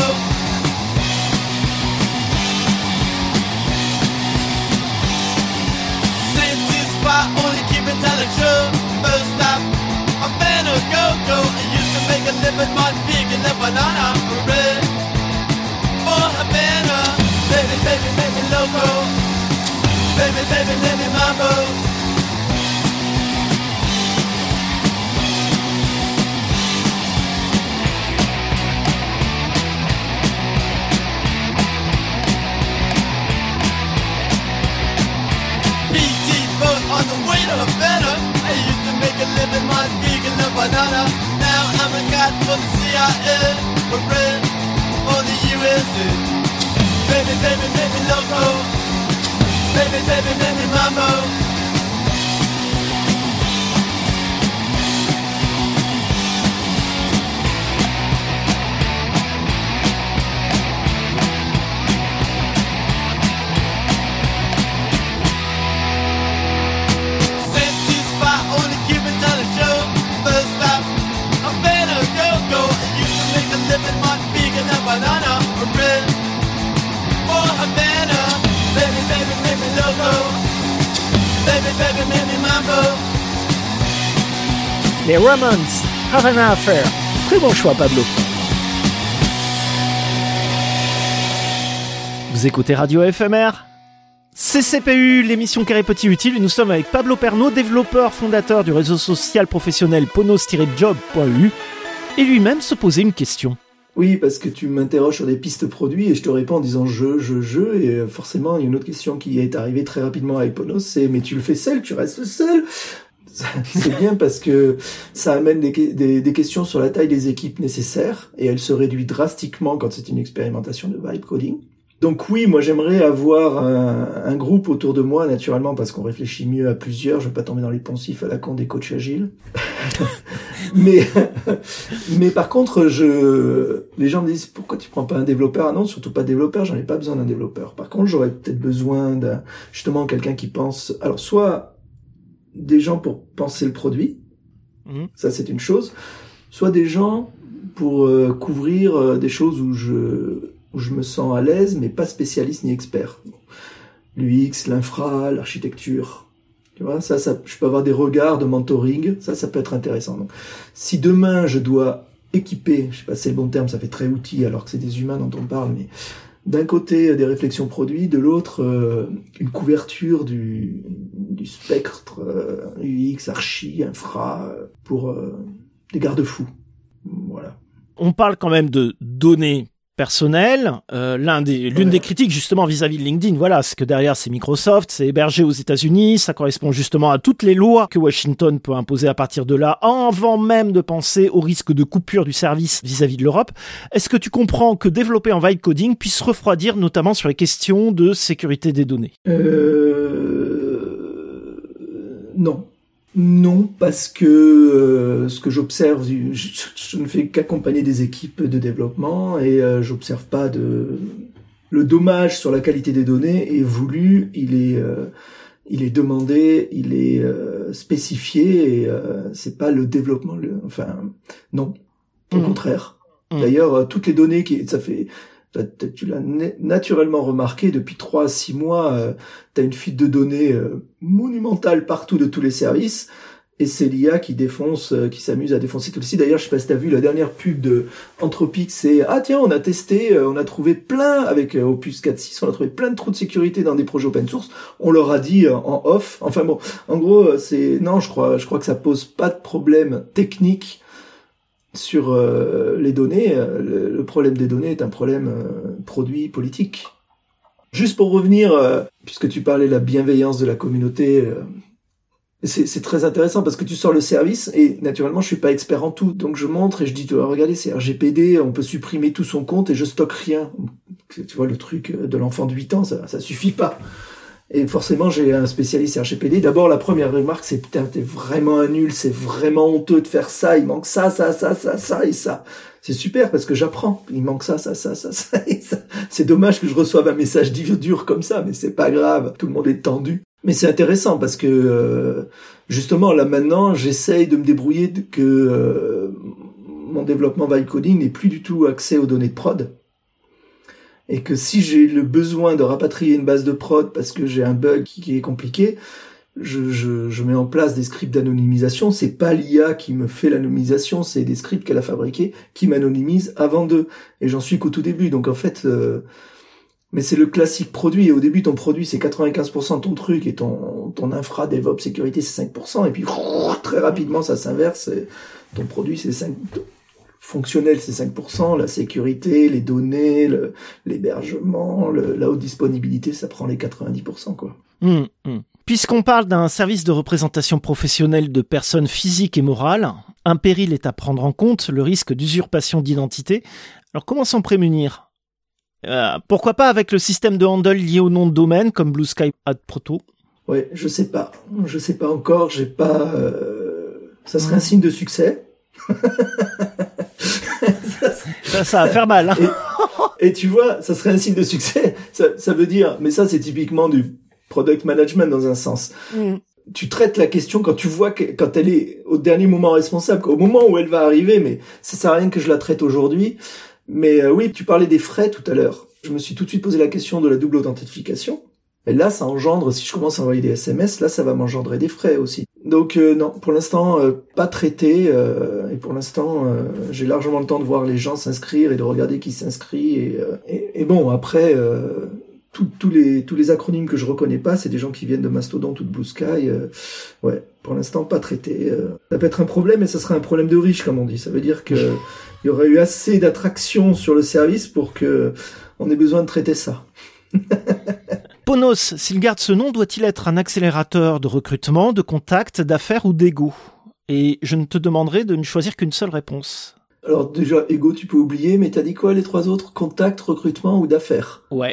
[SPEAKER 10] Same spot, only keep it telling true. First stop, I'm better go go. I used to make a living on picking the banana, a red for Havana. Baby, baby, make me loco. Baby, baby, let me mambo. P T boat on the way to Havana. I used to make a living on vegan the banana. Now I'm a guy for the C I A, a red for the U S A. Baby, baby, make me loco. Baby, baby, make me mambo. Same two spot, only keep it down the show. First stop, I'm better go go. I used to make a living on vegan and banana, a red for Havana. Baby, baby, make me loco. Baby, baby, make me mambo.
[SPEAKER 3] Les Ramones, Havana Affair. Très bon choix, Pablo. Vous écoutez Radio F M R. C C P U, l'émission Carré Petit Utile, et nous sommes avec Pablo Pernaut, développeur fondateur du réseau social professionnel ponos tiret job point e u, et lui-même se posait une question.
[SPEAKER 6] Oui, parce que tu m'interroges sur des pistes produits et je te réponds en disant je, je, je, et forcément, il y a une autre question qui est arrivée très rapidement avec Ponos, c'est mais tu le fais seul, tu restes seul. C'est bien parce que ça amène des, des, des questions sur la taille des équipes nécessaires et elle se réduit drastiquement quand c'est une expérimentation de vibe coding. Donc oui, moi j'aimerais avoir un, un groupe autour de moi, naturellement, parce qu'on réfléchit mieux à plusieurs. Je vais pas tomber dans les poncifs à la con des coachs agiles. mais, mais par contre, je, les gens me disent, pourquoi tu prends pas un développeur? Ah non, surtout pas développeur, j'en ai pas besoin d'un développeur. Par contre, j'aurais peut-être besoin d'un, justement, quelqu'un qui pense, alors soit des gens pour penser le produit, mmh. ça c'est une chose, soit des gens pour euh, couvrir euh, des choses où je, où je me sens à l'aise, mais pas spécialiste ni expert. L'U X, l'infra, l'architecture. Tu vois, ça, ça, je peux avoir des regards de mentoring. Ça, ça peut être intéressant. Donc, si demain je dois équiper, je sais pas si c'est le bon terme, ça fait très outil alors que c'est des humains dont on parle, mais d'un côté des réflexions produits, de l'autre euh, une couverture du, du spectre euh, U X, archi, infra, euh, pour euh, des garde-fous. Voilà.
[SPEAKER 3] On parle quand même de données personnelles. Euh, l'un des, l'une ouais. des critiques justement vis-à-vis de LinkedIn, voilà, c'est que derrière c'est Microsoft, c'est hébergé aux États-Unis, ça correspond justement à toutes les lois que Washington peut imposer à partir de là, avant même de penser au risque de coupure du service vis-à-vis de l'Europe. Est-ce que tu comprends que développer en vibe coding puisse refroidir notamment sur les questions de sécurité des données?
[SPEAKER 6] Euh... Non. Non, parce que euh, ce que j'observe, je, je ne fais qu'accompagner des équipes de développement et euh, j'observe pas de le dommage sur la qualité des données est voulu, il est euh, il est demandé, il est euh, spécifié et euh, c'est pas le développement, le, enfin non, au mmh. contraire. Mmh. D'ailleurs, toutes les données qui ça fait tu l'as naturellement remarqué, depuis trois à six mois, euh, tu as une fuite de données euh, monumentale partout de tous les services, et c'est l'I A qui défonce, euh, qui s'amuse à défoncer tout le site. D'ailleurs, je sais pas si t'as vu la dernière pub de Anthropic, c'est « Ah tiens, on a testé, euh, on a trouvé plein, avec euh, Opus quatre point six, on a trouvé plein de trous de sécurité dans des projets open source. » On leur a dit euh, en off. Enfin bon, en gros, c'est... Non, je crois, je crois que ça pose pas de problème technique sur euh, les données. Le, le problème des données est un problème euh, produit politique. Juste pour revenir, euh, puisque tu parlais de la bienveillance de la communauté, euh, c'est, c'est très intéressant parce que tu sors le service et naturellement je suis pas expert en tout, donc je montre et je dis tu vois, regardez c'est R G P D, on peut supprimer tout son compte et je stocke rien. Tu vois le truc de l'enfant de huit ans, ça, ça suffit pas. Et forcément, j'ai un spécialiste R G P D. D'abord, la première remarque, c'est « Putain, t'es vraiment un nul, c'est vraiment honteux de faire ça, il manque ça, ça, ça, ça, ça et ça. » C'est super parce que j'apprends. Il manque ça, ça, ça, ça, ça et ça. C'est dommage que je reçoive un message dur comme ça, mais c'est pas grave. Tout le monde est tendu. Mais c'est intéressant parce que, euh, justement, là maintenant, j'essaye de me débrouiller de que euh, mon développement vibe coding n'est plus du tout axé aux données de prod. Et que si j'ai le besoin de rapatrier une base de prod parce que j'ai un bug qui est compliqué, je, je, je mets en place des scripts d'anonymisation. C'est pas l'I A qui me fait l'anonymisation, c'est des scripts qu'elle a fabriqués qui m'anonymisent avant d'eux. Et j'en suis qu'au tout début. Donc en fait, euh, mais c'est le classique produit. Et au début, ton produit, c'est quatre-vingt-quinze pour cent de ton truc et ton, ton infra, DevOps, sécurité, c'est cinq pour cent. Et puis, très rapidement, ça s'inverse. Et ton produit, c'est cinq pour cent. Fonctionnel, c'est cinq pour cent, la sécurité, les données, le, l'hébergement, le, la haute disponibilité, ça prend les quatre-vingt-dix pour cent, quoi.
[SPEAKER 3] Mmh, mmh. Puisqu'on parle d'un service de représentation professionnelle de personnes physiques et morales, un péril est à prendre en compte, le risque d'usurpation d'identité. Alors comment s'en prémunir ? euh, Pourquoi pas avec le système de handle lié au nom de domaine, comme Blue Sky Ad Proto ?
[SPEAKER 6] Ouais, je sais pas. Je sais pas encore, j'ai pas... Euh... Ça serait mmh. un signe de succès.
[SPEAKER 3] ça, ça va faire mal. Hein.
[SPEAKER 6] Et, et tu vois, ça serait un signe de succès. Ça, ça veut dire, mais ça c'est typiquement du product management dans un sens. Mm. Tu traites la question quand tu vois que, quand elle est au dernier moment responsable, au moment où elle va arriver, mais ça sert à rien que je la traite aujourd'hui. Mais euh, oui, tu parlais des frais tout à l'heure. Je me suis tout de suite posé la question de la double authentification. Et là, ça engendre, si je commence à envoyer des S M S, là, ça va m'engendrer des frais aussi. Donc euh, non, pour l'instant, euh, pas traité. Euh, et pour l'instant, euh, j'ai largement le temps de voir les gens s'inscrire et de regarder qui s'inscrit. Et, euh, et, et bon, après, euh, tous les tous les acronymes que je reconnais pas, c'est des gens qui viennent de Mastodon ou de Blue Sky. Euh, ouais, pour l'instant, pas traité. Euh, ça peut être un problème, mais ça sera un problème de riche, comme on dit. Ça veut dire que il y aurait eu assez d'attraction sur le service pour que on ait besoin de traiter ça.
[SPEAKER 3] Ponos, s'il garde ce nom, doit-il être un accélérateur de recrutement, de contact, d'affaires ou d'ego ? Et je ne te demanderai de ne choisir qu'une seule réponse.
[SPEAKER 6] Alors déjà, ego, tu peux oublier, mais t'as dit quoi les trois autres ? Contact, recrutement ou d'affaires ?
[SPEAKER 3] Ouais.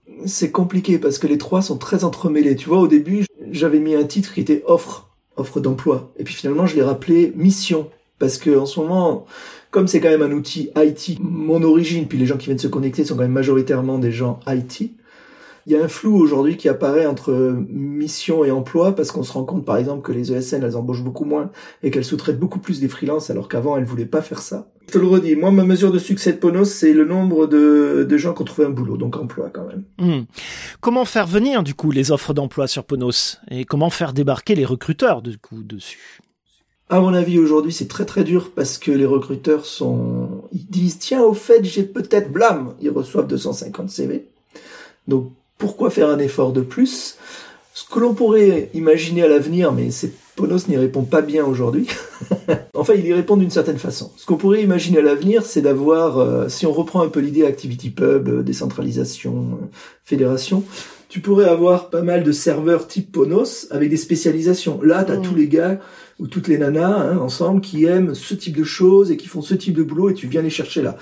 [SPEAKER 6] c'est compliqué parce que les trois sont très entremêlés. Tu vois, au début, j'avais mis un titre qui était offre, offre d'emploi. Et puis finalement, je l'ai rappelé mission. Parce que en ce moment, comme c'est quand même un outil I T, mon origine, puis les gens qui viennent se connecter sont quand même majoritairement des gens I T. Il y a un flou aujourd'hui qui apparaît entre mission et emploi parce qu'on se rend compte par exemple que les E S N elles embauchent beaucoup moins et qu'elles sous-traitent beaucoup plus des freelances alors qu'avant elles voulaient pas faire ça. Je te le redis, moi ma mesure de succès de Ponos c'est le nombre de, de gens qui ont trouvé un boulot, donc emploi quand même.
[SPEAKER 3] Mmh. Comment faire venir du coup les offres d'emploi sur Ponos et comment faire débarquer les recruteurs du coup dessus?
[SPEAKER 6] À mon avis, aujourd'hui, c'est très très dur parce que les recruteurs sont, ils disent, tiens, au fait, j'ai peut-être blâme. Ils reçoivent deux cent cinquante C V. Donc, pourquoi faire un effort de plus? Ce que l'on pourrait imaginer à l'avenir, mais c'est, Ponos n'y répond pas bien aujourd'hui. Enfin, il y répond d'une certaine façon. Ce qu'on pourrait imaginer à l'avenir, c'est d'avoir, euh, si on reprend un peu l'idée ActivityPub, euh, décentralisation, euh, fédération, tu pourrais avoir pas mal de serveurs type Ponos avec des spécialisations. Là, t'as mmh. tous les gars ou toutes les nanas hein, ensemble qui aiment ce type de choses et qui font ce type de boulot et tu viens les chercher là.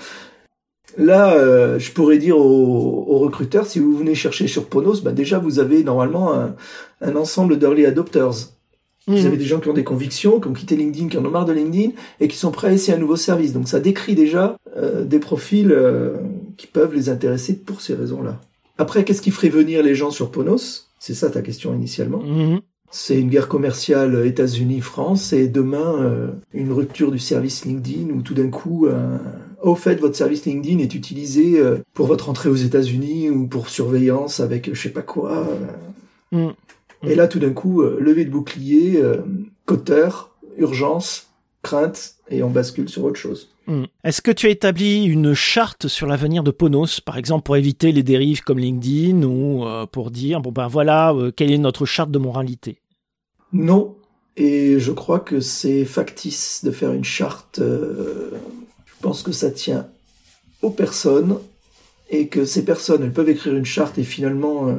[SPEAKER 6] Là, euh, je pourrais dire aux, aux recruteurs, si vous venez chercher sur Ponos, ben déjà vous avez normalement un, un ensemble d'early adopters. Mmh. Vous avez des gens qui ont des convictions, qui ont quitté LinkedIn, qui en ont marre de LinkedIn et qui sont prêts à essayer un nouveau service. Donc ça décrit déjà euh, des profils euh, qui peuvent les intéresser pour ces raisons-là. Après, qu'est-ce qui ferait venir les gens sur Ponos? C'est ça ta question initialement. Mmh. C'est une guerre commerciale États-Unis-France et demain euh, une rupture du service LinkedIn où tout d'un coup, euh, au fait, votre service LinkedIn est utilisé euh, pour votre entrée aux États-Unis ou pour surveillance avec je sais pas quoi. Euh. Mmh. Et là, tout d'un coup, euh, levée de bouclier, euh, coteur, urgence, crainte, et on bascule sur autre chose.
[SPEAKER 3] Mmh. Est-ce que tu as établi une charte sur l'avenir de Ponos, par exemple pour éviter les dérives comme LinkedIn ou euh, pour dire bon ben voilà euh, quelle est notre charte de moralité?
[SPEAKER 6] Non, et je crois que c'est factice de faire une charte. Euh, je pense que ça tient aux personnes et que ces personnes elles peuvent écrire une charte et finalement euh,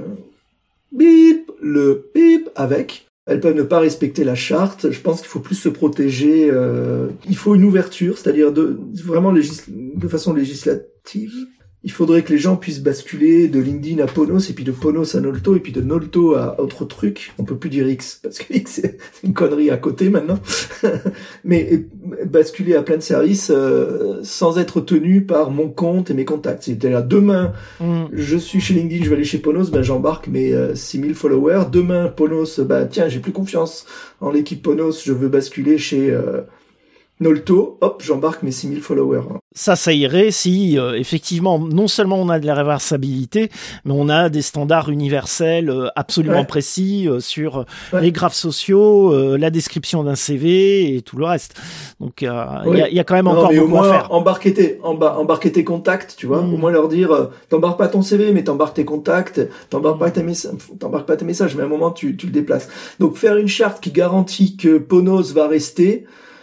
[SPEAKER 6] bip le bip avec. Elles peuvent ne pas respecter la charte. Je pense qu'il faut plus se protéger. Euh, il faut une ouverture, c'est-à-dire de vraiment légis- de façon législative. Il faudrait que les gens puissent basculer de LinkedIn à Ponos et puis de Ponos à Nolto et puis de Nolto à autre truc. On peut plus dire X parce que X c'est une connerie à côté maintenant. Mais basculer à plein de services euh, sans être tenu par mon compte et mes contacts. C'est-à-dire demain, mm. je suis chez LinkedIn, je vais aller chez Ponos, ben j'embarque mes euh, six mille followers. Demain, Ponos, ben tiens, j'ai plus confiance en l'équipe Ponos, je veux basculer chez euh, Nolto, hop, j'embarque mes six mille followers.
[SPEAKER 3] Ça, ça irait si, euh, effectivement, non seulement on a de la réversibilité, mais on a des standards universels euh, absolument ouais. précis euh, sur ouais. les graphes sociaux, euh, la description d'un C V et tout le reste. Donc, il euh, oui. y, y a quand même non, encore beaucoup à faire.
[SPEAKER 6] Embarquer tes, emba- embarquer tes contacts, tu vois. Mmh. Au moins leur dire, euh, t'embarques pas ton C V, mais t'embarques tes contacts, t'embarques mmh. pas tes messages, t'embarques pas tes messages, mais à un moment, tu, tu le déplaces. Donc, faire une charte qui garantit que Ponos va rester,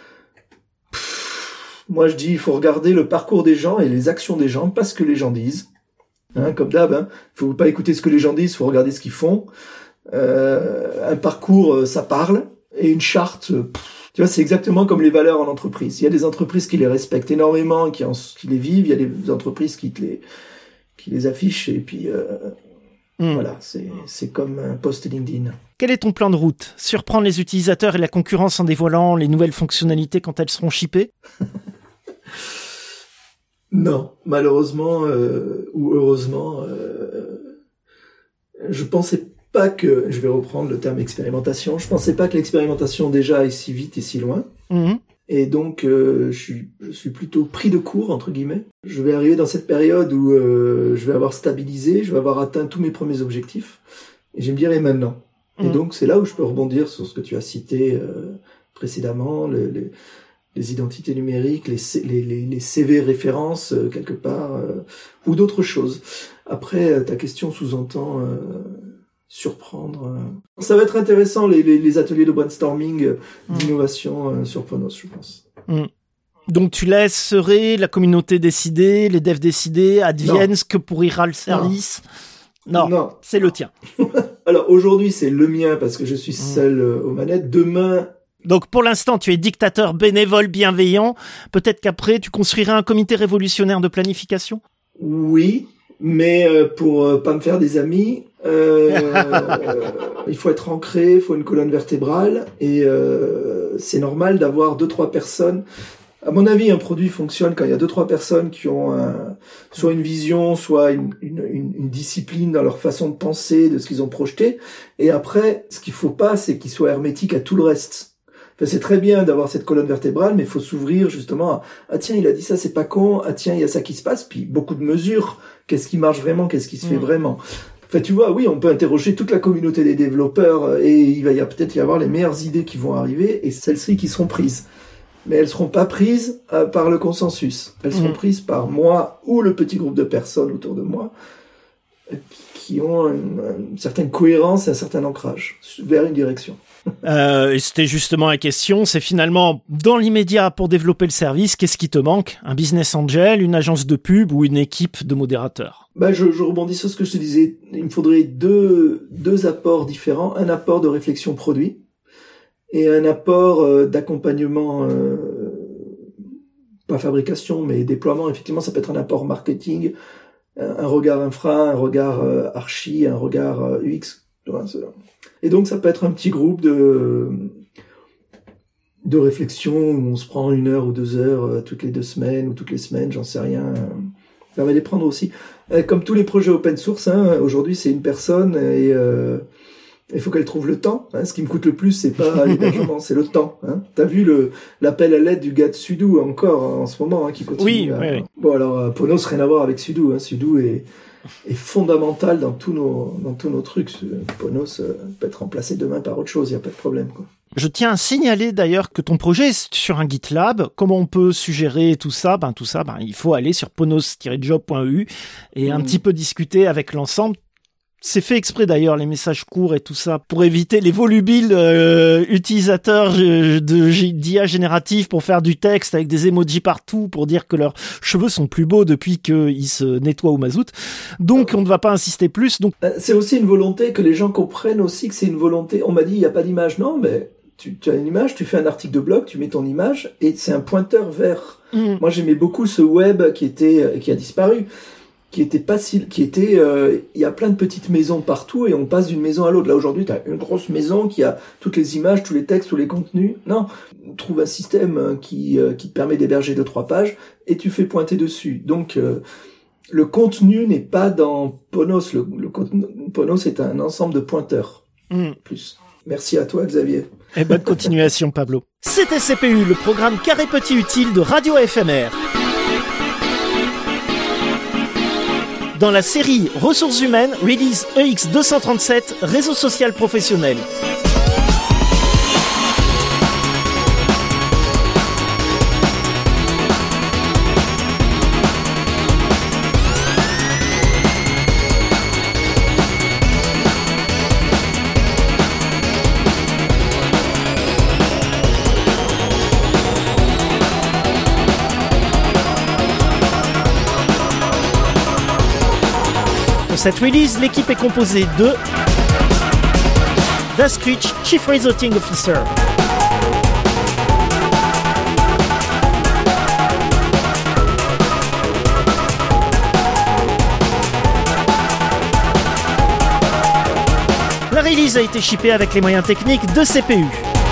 [SPEAKER 6] moi, je dis, il faut regarder le parcours des gens et les actions des gens, pas ce que les gens disent. Hein, comme d'hab, hein. Faut pas écouter ce que les gens disent, faut regarder ce qu'ils font. Euh, un parcours, ça parle. Et une charte, pff, tu vois, c'est exactement comme les valeurs en entreprise. Il y a des entreprises qui les respectent énormément, qui, en, qui les vivent. Il y a des entreprises qui, te les, qui les affichent. Et puis, euh, mmh. voilà, c'est, c'est comme un post LinkedIn.
[SPEAKER 3] Quel est ton plan de route? Surprendre les utilisateurs et la concurrence en dévoilant les nouvelles fonctionnalités quand elles seront shippées?
[SPEAKER 6] Non, malheureusement euh, ou heureusement, euh, je pensais pas que, je vais reprendre le terme expérimentation, je pensais pas que l'expérimentation déjà aille si vite et si loin. Mmh. Et donc, euh, je, suis, je suis plutôt pris de court, entre guillemets. Je vais arriver dans cette période où euh, je vais avoir stabilisé, je vais avoir atteint tous mes premiers objectifs. Et je vais me dire, et maintenant ? Mmh. Et donc, c'est là où je peux rebondir sur ce que tu as cité euh, précédemment, le, les... les identités numériques, les, les, les, les C V références, euh, quelque part, euh, ou d'autres choses. Après, euh, ta question sous-entend euh, surprendre. Euh. Ça va être intéressant, les, les, les ateliers de brainstorming euh, mmh. d'innovation euh, sur Ponos, je pense.
[SPEAKER 3] Mmh. Donc tu laisserais la communauté décider, les devs décider, advienne ce que pourrira le service. Non, non, non. C'est le tien.
[SPEAKER 6] Alors aujourd'hui, c'est le mien parce que je suis seul euh, aux manettes. Demain...
[SPEAKER 3] Donc pour l'instant, tu es dictateur bénévole bienveillant. Peut-être qu'après, tu construiras un comité révolutionnaire de planification ?
[SPEAKER 6] Oui, Mais euh, pour euh, pas me faire des amis, euh, euh, il faut être ancré, il faut une colonne vertébrale, et euh, c'est normal d'avoir deux trois personnes. À mon avis, un produit fonctionne quand il y a deux trois personnes qui ont un, soit une vision, soit une, une, une, une discipline dans leur façon de penser, de ce qu'ils ont projeté. Et après, ce qu'il faut pas, c'est qu'ils soient hermétiques à tout le reste. Enfin, c'est très bien d'avoir cette colonne vertébrale, mais il faut s'ouvrir justement à « Ah tiens, il a dit ça, c'est pas con. Ah tiens, il y a ça qui se passe. » Puis beaucoup de mesures. Qu'est-ce qui marche vraiment? Qu'est-ce qui se fait mmh. vraiment? Enfin, tu vois, oui, on peut interroger toute la communauté des développeurs et il va y a peut-être y avoir les meilleures idées qui vont arriver et celles-ci qui seront prises. Mais elles seront pas prises euh, par le consensus. Elles seront mmh. prises par moi ou le petit groupe de personnes autour de moi qui ont une, une certaine cohérence et un certain ancrage vers une direction.
[SPEAKER 3] Euh, et c'était justement la question, c'est finalement, dans l'immédiat, pour développer le service, qu'est-ce qui te manque? Un business angel, une agence de pub ou une équipe de modérateurs?
[SPEAKER 6] Bah, je, je rebondis sur ce que je te disais. Il me faudrait deux, deux apports différents. Un apport de réflexion produit et un apport euh, d'accompagnement, euh, pas fabrication, mais déploiement. Effectivement, ça peut être un apport marketing, un, un regard infra, un regard euh, archi, un regard euh, U X. Et donc, ça peut être un petit groupe de, de réflexion où on se prend une heure ou deux heures euh, toutes les deux semaines ou toutes les semaines, j'en sais rien. Ça va les prendre aussi. Euh, comme tous les projets open source, hein, aujourd'hui, c'est une personne et euh, il faut qu'elle trouve le temps. Hein. Ce qui me coûte le plus, c'est pas l'hébergement, c'est le temps. Hein. T'as vu le l'appel à l'aide du gars de Sudo encore hein, en ce moment, hein, qui continue.
[SPEAKER 3] Oui, à... oui, oui.
[SPEAKER 6] Bon, alors, Ponos, rien à voir avec Sudo. Hein. Sudo est... est fondamental dans tous nos dans tous nos trucs. Ponos euh, peut être remplacé demain par autre chose, il y a pas de problème quoi.
[SPEAKER 3] Je tiens à signaler d'ailleurs que ton projet est sur un GitLab. Comment on peut suggérer tout ça? Ben tout ça, ben il faut aller sur ponos tiret job point e u et mmh. un petit peu discuter avec l'ensemble. C'est fait exprès d'ailleurs, les messages courts et tout ça, pour éviter les volubiles euh, utilisateurs de d'I A générative pour faire du texte avec des emojis partout pour dire que leurs cheveux sont plus beaux depuis qu'ils se nettoient au mazout. Donc on ne va pas insister plus. Donc
[SPEAKER 6] c'est aussi une volonté que les gens comprennent aussi que c'est une volonté. On m'a dit il n'y a pas d'image, non, mais tu, tu as une image, tu fais un article de blog, tu mets ton image et c'est un pointeur vers. Mmh. Moi j'aimais beaucoup ce web qui était qui a disparu. qui était pas si, qui était, il euh, y a plein de petites maisons partout et on passe d'une maison à l'autre. Là aujourd'hui, t'as une grosse maison qui a toutes les images, tous les textes, tous les contenus. Non, trouve un système qui euh, qui te permet d'héberger deux trois pages et tu fais pointer dessus. Donc euh, le contenu n'est pas dans Ponos. Le, le Ponos est un ensemble de pointeurs. Mmh. Plus. Merci à toi, Xavier.
[SPEAKER 3] Et bonne continuation, Pablo. C'était C P U, le programme carré petit utile de Radio F M R. Dans la série Ressources humaines, release E X deux cent trente-sept, réseau social professionnel. Pour cette release, l'équipe est composée de Das Critch, Chief Resulting Officer, la release a été shippée avec les moyens techniques de C P U.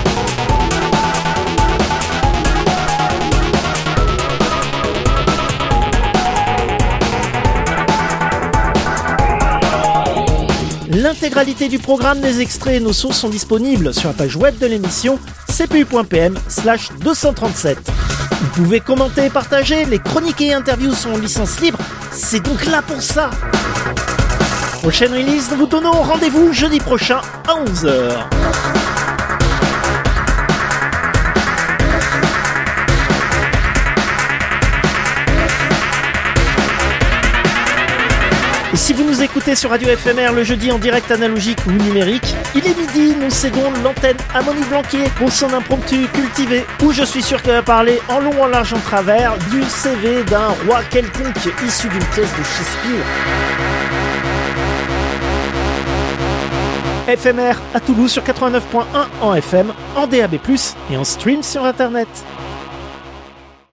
[SPEAKER 3] L'intégralité du programme, des extraits et nos sources sont disponibles sur la page web de l'émission c p u point p m slash deux cent trente-sept. Vous pouvez commenter et partager, les chroniques et interviews sont en licence libre, c'est donc là pour ça. Prochaine release, nous vous donnons rendez-vous jeudi prochain à onze heures. Et si vous nous écoutez sur Radio F M R le jeudi en direct analogique ou numérique, il est midi, nous cédons l'antenne à Monique Blanquier pour son impromptu cultivé, où je suis sûr qu'elle va parler en long, en large, en travers du C V d'un roi quelconque issu d'une pièce de Shakespeare. F M R à Toulouse sur quatre-vingt-neuf point un en F M, en D A B plus, et en stream sur Internet.